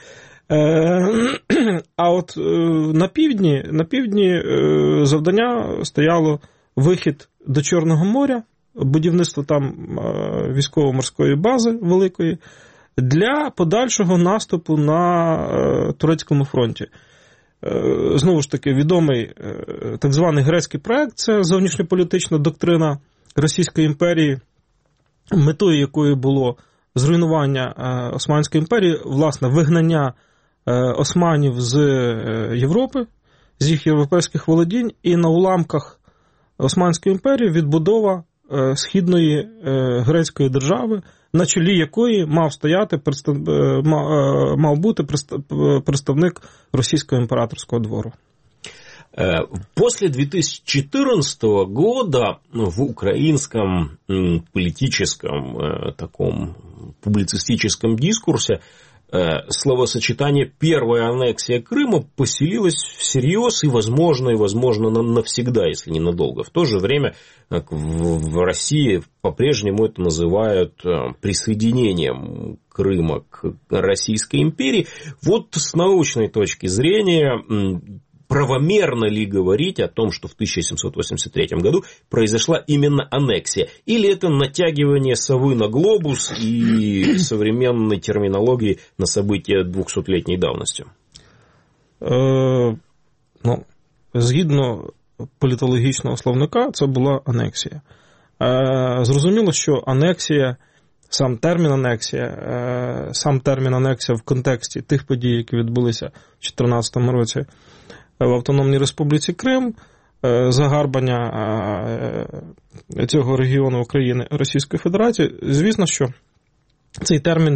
А от на півдні завдання стояло вихід до Чорного моря, будівництво там військово-морської бази великої, для подальшого наступу на турецькому фронті. Знову ж таки, відомий так званий грецький проект, це зовнішньополітична доктрина Російської імперії, метою якої було зруйнування Османської імперії, власне, вигнання османів з Європи, з їх європейських володінь, і на уламках Османської імперії відбудова східної грецької держави, на чолі якої мав бути представник Російського імператорського двору. После 2014 года в украинском политическом таком публицистическом дискурсе словосочетание «первая аннексия Крыма» поселилось всерьез и, возможно, навсегда, если не надолго. В то же время в России по-прежнему это называют присоединением Крыма к Российской империи. Вот с научной точки зрения, правомерно ли говорить о том, что в 1783 году произошла именно аннексия? Или это натягивание совы на глобус и современной терминологии на события 200-летней давности? Згідно політологічного словника, це була анексія. Зрозуміло, що анексія, сам термін анексія в контексті тих подій, які відбулися в 2014 році в Автономній Республіці Крим, загарбання цього регіону України Російської Федерації, звісно, що цей термін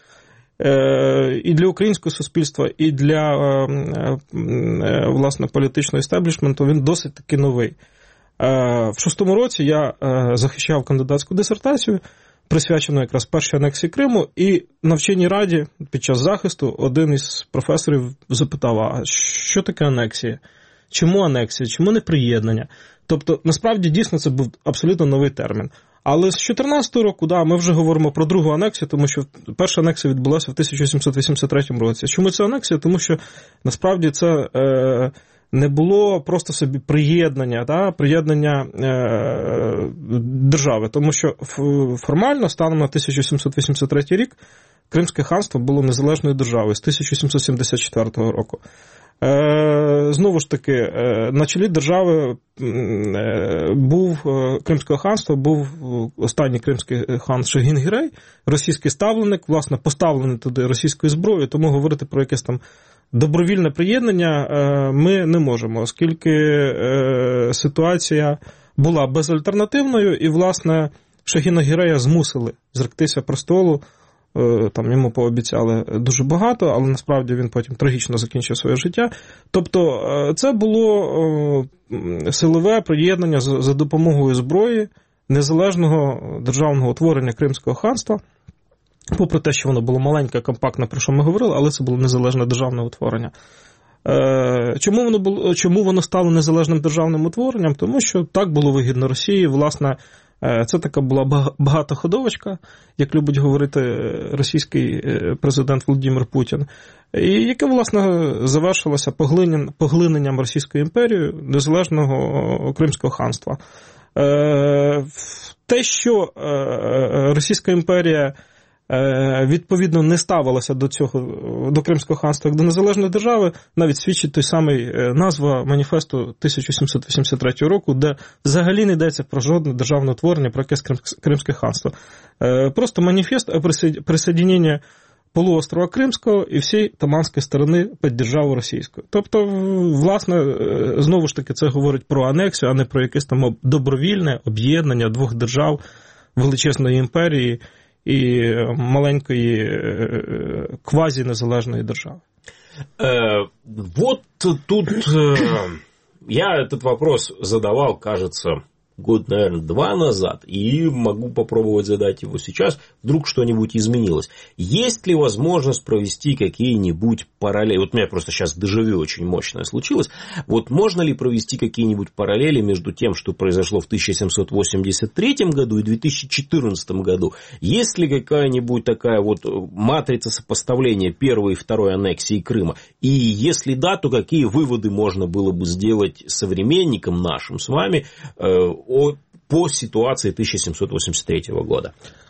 і для українського суспільства, і для, власне, політичного істеблішменту, він досить таки новий. В 2006 році я захищав кандидатську дисертацію, присвячену якраз першій анексії Криму, і на вченій раді під час захисту один із професорів запитав, а що таке анексія? Чому анексія? Чому не приєднання? Тобто, насправді, дійсно, це був абсолютно новий термін. Але з 2014 року, ми вже говоримо про другу анексію, тому що перша анексія відбулася в 1783 році. Чому це анексія? Тому що, насправді, це не було просто собі приєднання держави. Тому що формально, станом на 1783 рік, Кримське ханство було незалежною державою з 1774 року. Знову ж таки, на чолі держави Кримського ханства був останній кримський хан Шагін-Гірей, російський ставленик, власне, поставлений туди російською зброєю, тому говорити про якесь там добровільне приєднання ми не можемо, оскільки ситуація була безальтернативною, і, власне, Шагіна-Гірея змусили зректися престолу. Там йому пообіцяли дуже багато, але насправді він потім трагічно закінчив своє життя. Тобто це було силове приєднання за допомогою зброї незалежного державного утворення Кримського ханства. Попри те, що воно було маленьке, компактне, про що ми говорили, але це було незалежне державне утворення. Чому воно стало незалежним державним утворенням? Тому що так було вигідно Росії, власне. Це така була багатоходовочка, як любить говорити російський президент Володимир Путін, і яке, власне, завершилося поглиненням Російською імперією незалежного Кримського ханства. Те, що Російська імперія відповідно не ставилася до Кримського ханства як до незалежної держави, навіть свідчить той самий назва маніфесту 1783 року, де взагалі не йдеться про жодне державне утворення, про якесь Кримське ханство. Просто маніфест о присоединении полуострова Кримського і всієї Таманської сторони під державу російську. Тобто, власне, знову ж таки, це говорить про анексію, а не про якесь там добровільне об'єднання двох держав, величезної імперії и маленькой квазинезалежной державы. Вот тут я этот вопрос задавал, кажется, год, наверное, 2 назад, и могу попробовать задать его сейчас, вдруг что-нибудь изменилось. Есть ли возможность провести какие-нибудь параллели? Вот у меня просто сейчас дежавю очень мощное случилось. Вот можно ли провести какие-нибудь параллели между тем, что произошло в 1783 году и 2014 году? Есть ли какая-нибудь такая вот матрица сопоставления первой и второй аннексии Крыма? И если да, то какие выводы можно было бы сделать современникам нашим с вами по ситуации 1783 года?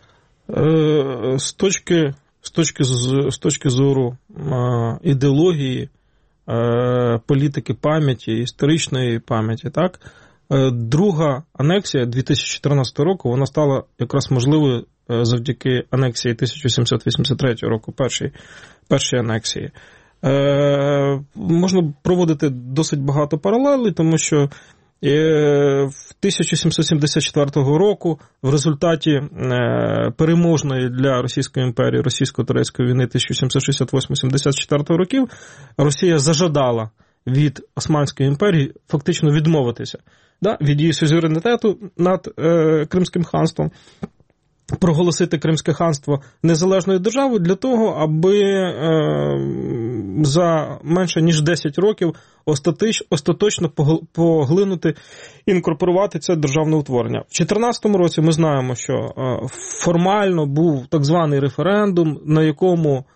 З точки зору ідеології, політики пам'яті, історичної пам'яті, так, друга анексія 2014 року, вона стала якраз можливою завдяки анексії 1783 року, першій анексії. Можна проводити досить багато паралелей, тому що в 1774 року в результаті переможної для Російської імперії російсько-турецької війни 1768-74 років Росія зажадала від Османської імперії фактично відмовитися від її суверенітету над Кримським ханством, проголосити Кримське ханство незалежною державою для того, аби за менше ніж 10 років остаточно поглинути, інкорпорувати це державне утворення. В 2014 році ми знаємо, що формально був так званий референдум, на якому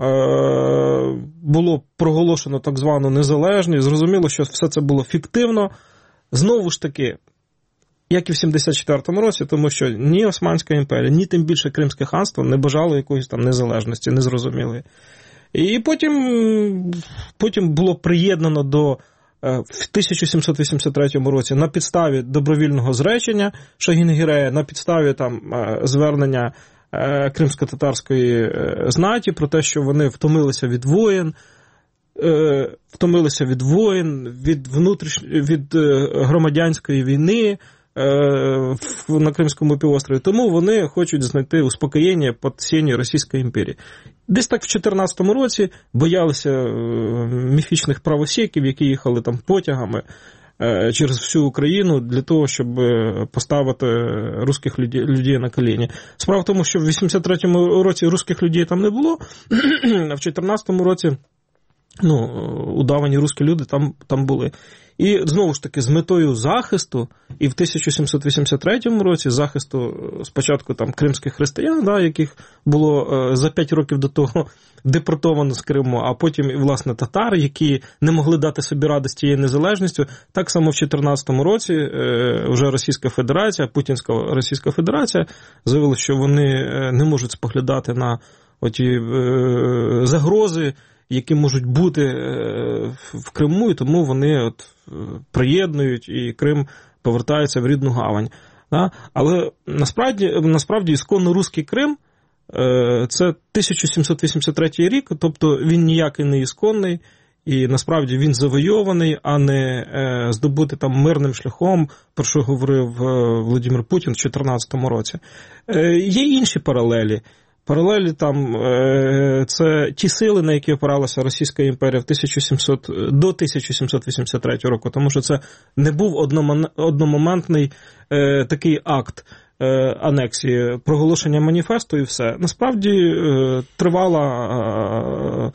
було проголошено так звану незалежність. Зрозуміло, що все це було фіктивно. Знову ж таки, як і в 74-му році, тому що ні Османська імперія, ні тим більше Кримське ханство не бажало якоїсь там незалежності, незрозумілої. І потім було приєднано в 1783 році на підставі добровільного зречення Шагін-Гірея, на підставі там звернення кримсько-татарської знаті про те, що вони втомилися від воєн, від громадянської війни на Кримському півострові, тому вони хочуть знайти успокоєння під сінню Російської імперії. Десь так в 2014 році боялися міфічних правосеків, які їхали там потягами через всю Україну для того, щоб поставити русських людей на коліні. Справа в тому, що в 83-му році русських людей там не було, а в 14-му році удавані русські люди там були. І, знову ж таки, з метою захисту, і в 1783 році захисту спочатку там кримських християн, яких було за 5 років до того депортовано з Криму, а потім, власне, татар, які не могли дати собі ради з тією незалежністю, так само в 2014 році вже Російська Федерація, Путінська Російська Федерація заявила, що вони не можуть споглядати на оті загрози, які можуть бути в Криму, і тому вони приєднують, і Крим повертається в рідну гавань. Да? Але насправді ісконно руський Крим це 1783 рік, тобто він ніякий не ісконний, і насправді він завойований, а не здобутий там мирним шляхом, про що говорив Володимир Путін в 2014 році. Є інші паралелі. Паралелі там це ті сили, на які опиралася Російська імперія до 1783 року, тому що це не був одномоментний такий акт анексії, проголошення маніфесту і все. Насправді тривала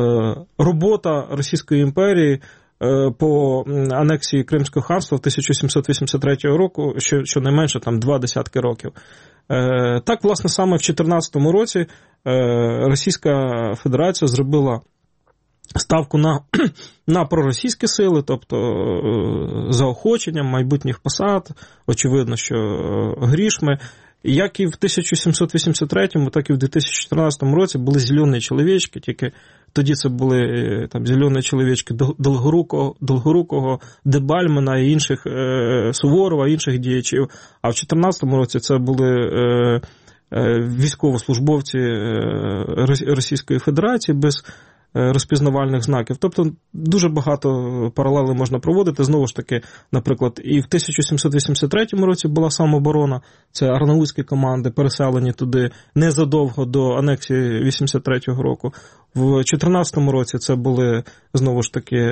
робота Російської імперії по анексії Кримського ханства 1783 року, щонайменше там 2 десятки років. Так, власне, саме в 2014 році Російська Федерація зробила ставку на проросійські сили, тобто заохоченням майбутніх посад, очевидно, що грішми. Як і в 1783, так і в 2014 році були зелені чоловічки, тільки тоді це були там зелені чоловічки Долгорукого, Дебальмена і інших, Суворова, інших діячів. А в 2014 році це були військовослужбовці Російської Федерації без розпізнавальних знаків. Тобто дуже багато паралелей можна проводити. Знову ж таки, наприклад, і в 1783 році була самооборона, це арнаутські команди, переселені туди незадовго до анексії 83-го року. В 2014 році це були, знову ж таки,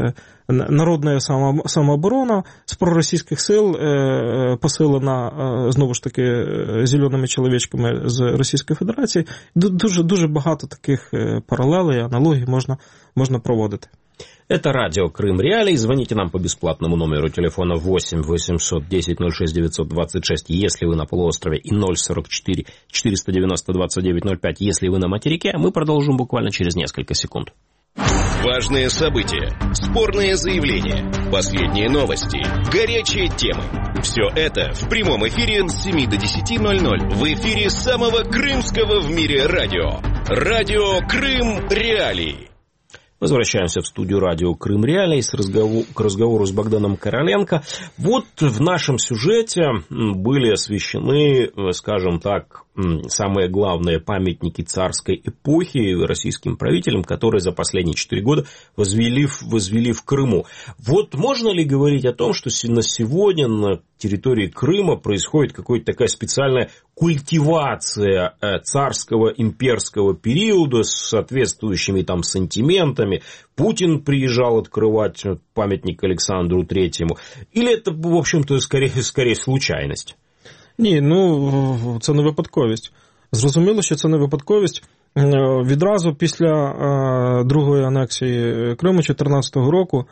народна самооборона з проросійських сил, посилена, знову ж таки, зеленими чоловічками з Російської Федерації. Дуже багато таких паралелей, аналогій можна проводити. Это радио Крым Реалии. Звоните нам по бесплатному номеру телефона 8 800 10 06 926, если вы на полуострове, и 044 490 29 05, если вы на материке. Мы продолжим буквально через несколько секунд. Важные события, спорные заявления, последние новости, горячие темы. Все это в прямом эфире с 7 до 10:00 в эфире самого крымского в мире радио. Радио Крым Реалии. Возвращаемся в студию радио Крым Реалии к разговору с Богданом Короленко. Вот в нашем сюжете были освещены, скажем так, самые главные памятники царской эпохи российским правителям, которые за последние 4 года возвели в Крыму. Вот можно ли говорить о том, что на сегодня на территории Крыма происходит какая-то такая специальная культивация царского имперского периода с соответствующими там сантиментами? Путин приезжал открывать памятник Александру Третьему? Или это, в общем-то, скорее случайность? Ні, це не випадковість. Зрозуміло, що це не випадковість. Відразу після другої анексії Криму 2014 року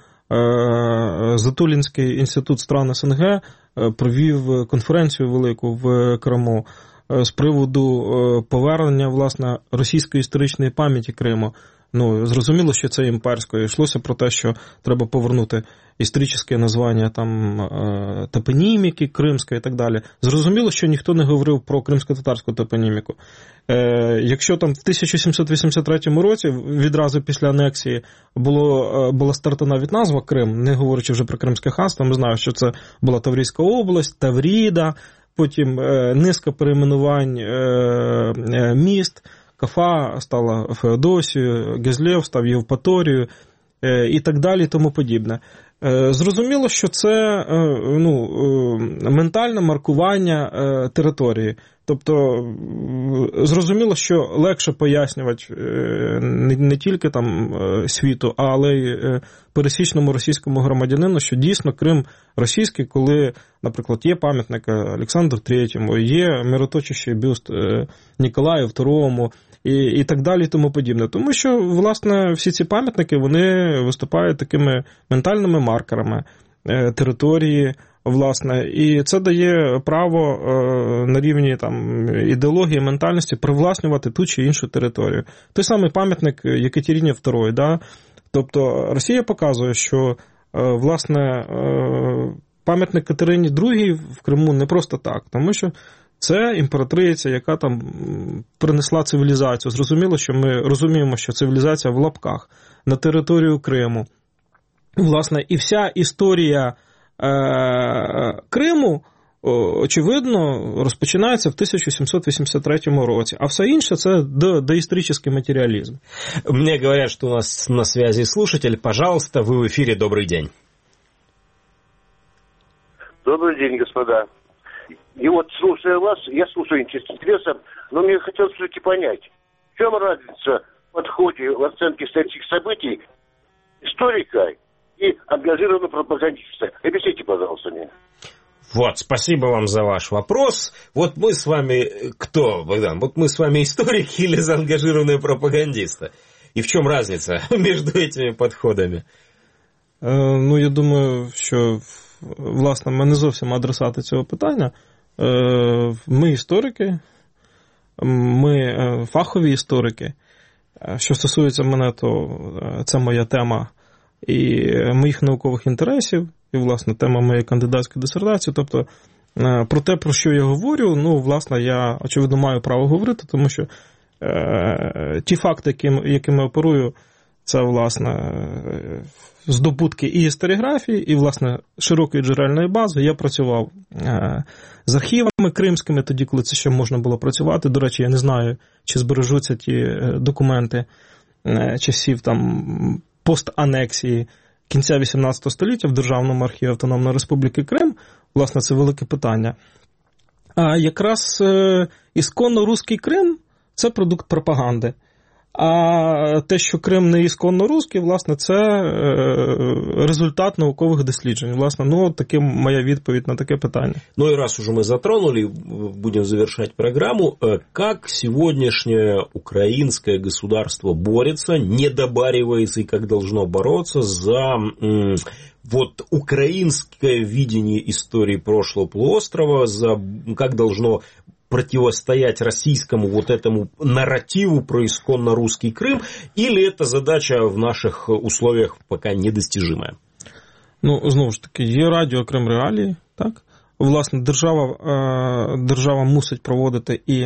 Затулінський інститут стран СНГ провів конференцію велику в Криму з приводу повернення, власне, російської історичної пам'яті Криму. Зрозуміло, що це імперською. Йшлося про те, що треба повернути історичне названня там топоніміки кримська і так далі. Зрозуміло, що ніхто не говорив про кримсько-татарську топоніміку. Якщо там в 1783 році, відразу після анексії, була стартана навіть назва Крим, не говорячи вже про Кримське ханство, ми знаємо, що це була Таврійська область, Тавріда, потім низка перейменувань міст, Кафа стала Феодосією, Гезлєв став Євпаторією і так далі, і тому подібне. Зрозуміло, що це ментальне маркування території. Тобто, зрозуміло, що легше пояснювати не тільки там світу, але й пересічному російському громадянину, що дійсно Крим російський, коли, наприклад, є пам'ятник Олександру Третьому, є мироточащий бюст Ніколаю II і так далі, і тому подібне. Тому що, власне, всі ці пам'ятники, вони виступають такими ментальними маркерами території, власне, і це дає право на рівні там ідеології, ментальності привласнювати ту чи іншу територію. Той самий пам'ятник Єкатерині II, да? Тобто Росія показує, що, власне, пам'ятник Катерині II в Криму не просто так, тому що Це імператриця, яка там принесла цивілізацію. Зрозуміло, що ми розуміємо, що цивілізація в лапках на територію Криму. Власне, і вся історія Криму, очевидно, розпочинається в 1783 році, а все інше – це доисторический материализм. Мне говорят, что у нас на связи слушатель. Пожалуйста, вы в эфире. Добрый день. Добрый день, господа. И вот, слушая вас, я слушаю с интересом, но мне хотелось все-таки понять, в чем разница в подходе, в оценке исторических событий историка и ангажированного пропагандиста? Объясните, пожалуйста, мне. Вот, спасибо вам за ваш вопрос. Вот мы с вами кто, Богдан? Вот мы с вами историки или заангажированные пропагандисты? И в чем разница между этими подходами? Ну, я думаю, що, власне, ми не зовсім адресати цього питання. Ми історики, ми фахові історики. Що стосується мене, то це моя тема і моїх наукових інтересів, і, власне, тема моєї кандидатської дисертації. Тобто, про те, про що я говорю, ну, власне, я, очевидно, маю право говорити, тому що ті факти, якими оперую, це, власне, здобутки і історіографії, і, власне, широкої джерельної бази. Я працював з архівами кримськими тоді, коли це ще можна було працювати. До речі, я не знаю, чи збережуться ті документи часів там постанексії кінця 18 століття в Державному архіві Автономної Республіки Крим. Власне, це велике питання. А якраз ісконно руський Крим – це продукт пропаганди. А те, що Крим не ісконно руський, власне, це результат наукових досліджень. Власне, ну, таке моя відповідь на таке питання. Ну и раз уже мы затронули, будем завершать программу. Как сегодняшнее украинское государство борется, не добаривается и как должно бороться за вот украинское видение истории прошлого полуострова, за как должно противостоять российскому вот этому нарративу про исконно русский Крым, или эта задача в наших условиях пока недостижимая? Ну, знову ж таки, є радіо Крим Реалії, так? Власне, держава мусить проводити, і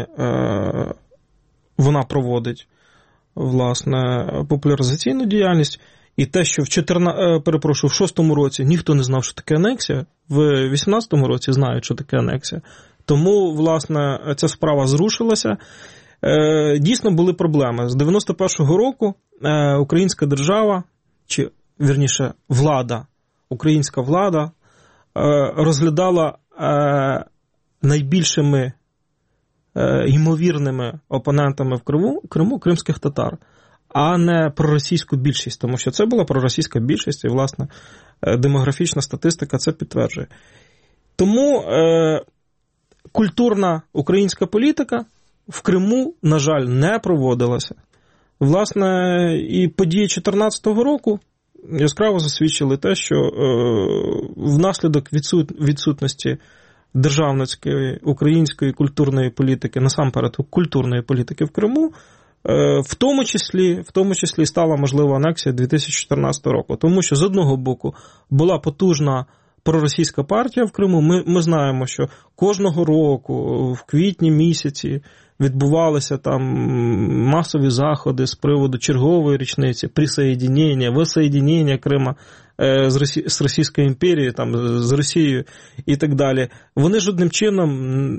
вона проводить, власне, популяризаційну діяльність. І те, що в 6-му році ніхто не знав, що таке анексія, в 18-му році знають, що таке анексія. Тому, власне, ця справа зрушилася. Дійсно були проблеми. З 91-го року українська держава, чи, вірніше, влада, українська влада розглядала найбільшими ймовірними опонентами в Криму кримських татар, а не проросійську більшість, тому що це була проросійська більшість, і, власне, демографічна статистика це підтверджує. Тому культурна українська політика в Криму, на жаль, не проводилася. Власне, і події 2014 року яскраво засвідчили те, що внаслідок відсутності державницької української культурної політики, насамперед культурної політики в Криму, в тому числі стала можлива анексія 2014 року. Тому що, з одного боку, була потужна проросійська партія в Криму. Ми знаємо, що кожного року, в квітні місяці, відбувалися там масові заходи з приводу чергової річниці присоєднення, воссоєднення Крима з Російською імперією, там, з Росією і так далі. Вони жодним чином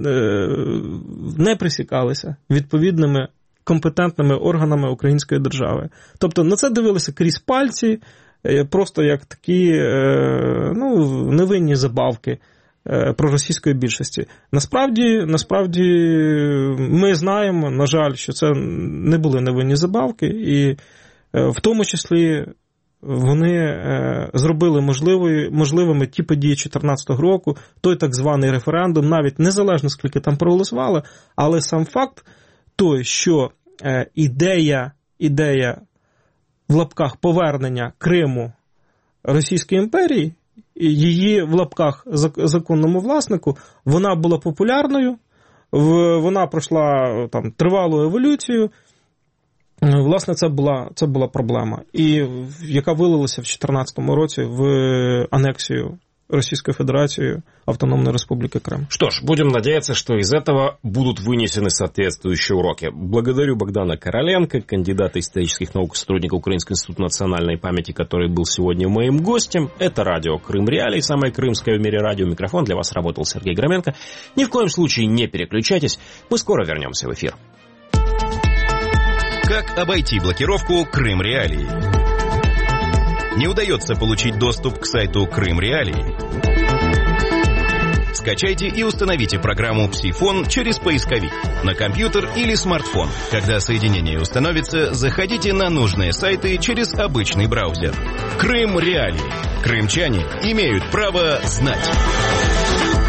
не присікалися відповідними компетентними органами української держави. Тобто на це дивилися крізь пальці, просто як такі невинні забавки проросійської більшості. Насправді ми знаємо, на жаль, що це не були невинні забавки, і в тому числі вони зробили можливими ті події 2014 року, той так званий референдум, навіть незалежно скільки там проголосували, але сам факт той, що ідея в лапках повернення Криму Російської імперії, її в лапках законному власнику, вона була популярною, вона пройшла там тривалу еволюцію. Власне, це була проблема, і яка вилилася в 2014 році в анексію Российской Федерацией Автономной Республики Крым. Что ж, будем надеяться, что из этого будут вынесены соответствующие уроки. Благодарю Богдана Короленко, кандидата исторических наук, сотрудника Украинского института национальной памяти, который был сегодня моим гостем. Это радио Крым Реалии, самое крымское в мире радио. Микрофон для вас работал Сергей Громенко. Ни в коем случае не переключайтесь, мы скоро вернемся в эфир. Как обойти блокировку Крым Реалии? Не удается получить доступ к сайту Крым Реалии? Скачайте и установите программу «Псифон» через поисковик на компьютер или смартфон. Когда соединение установится, заходите на нужные сайты через обычный браузер. Крым Реалии. Крымчане имеют право знать.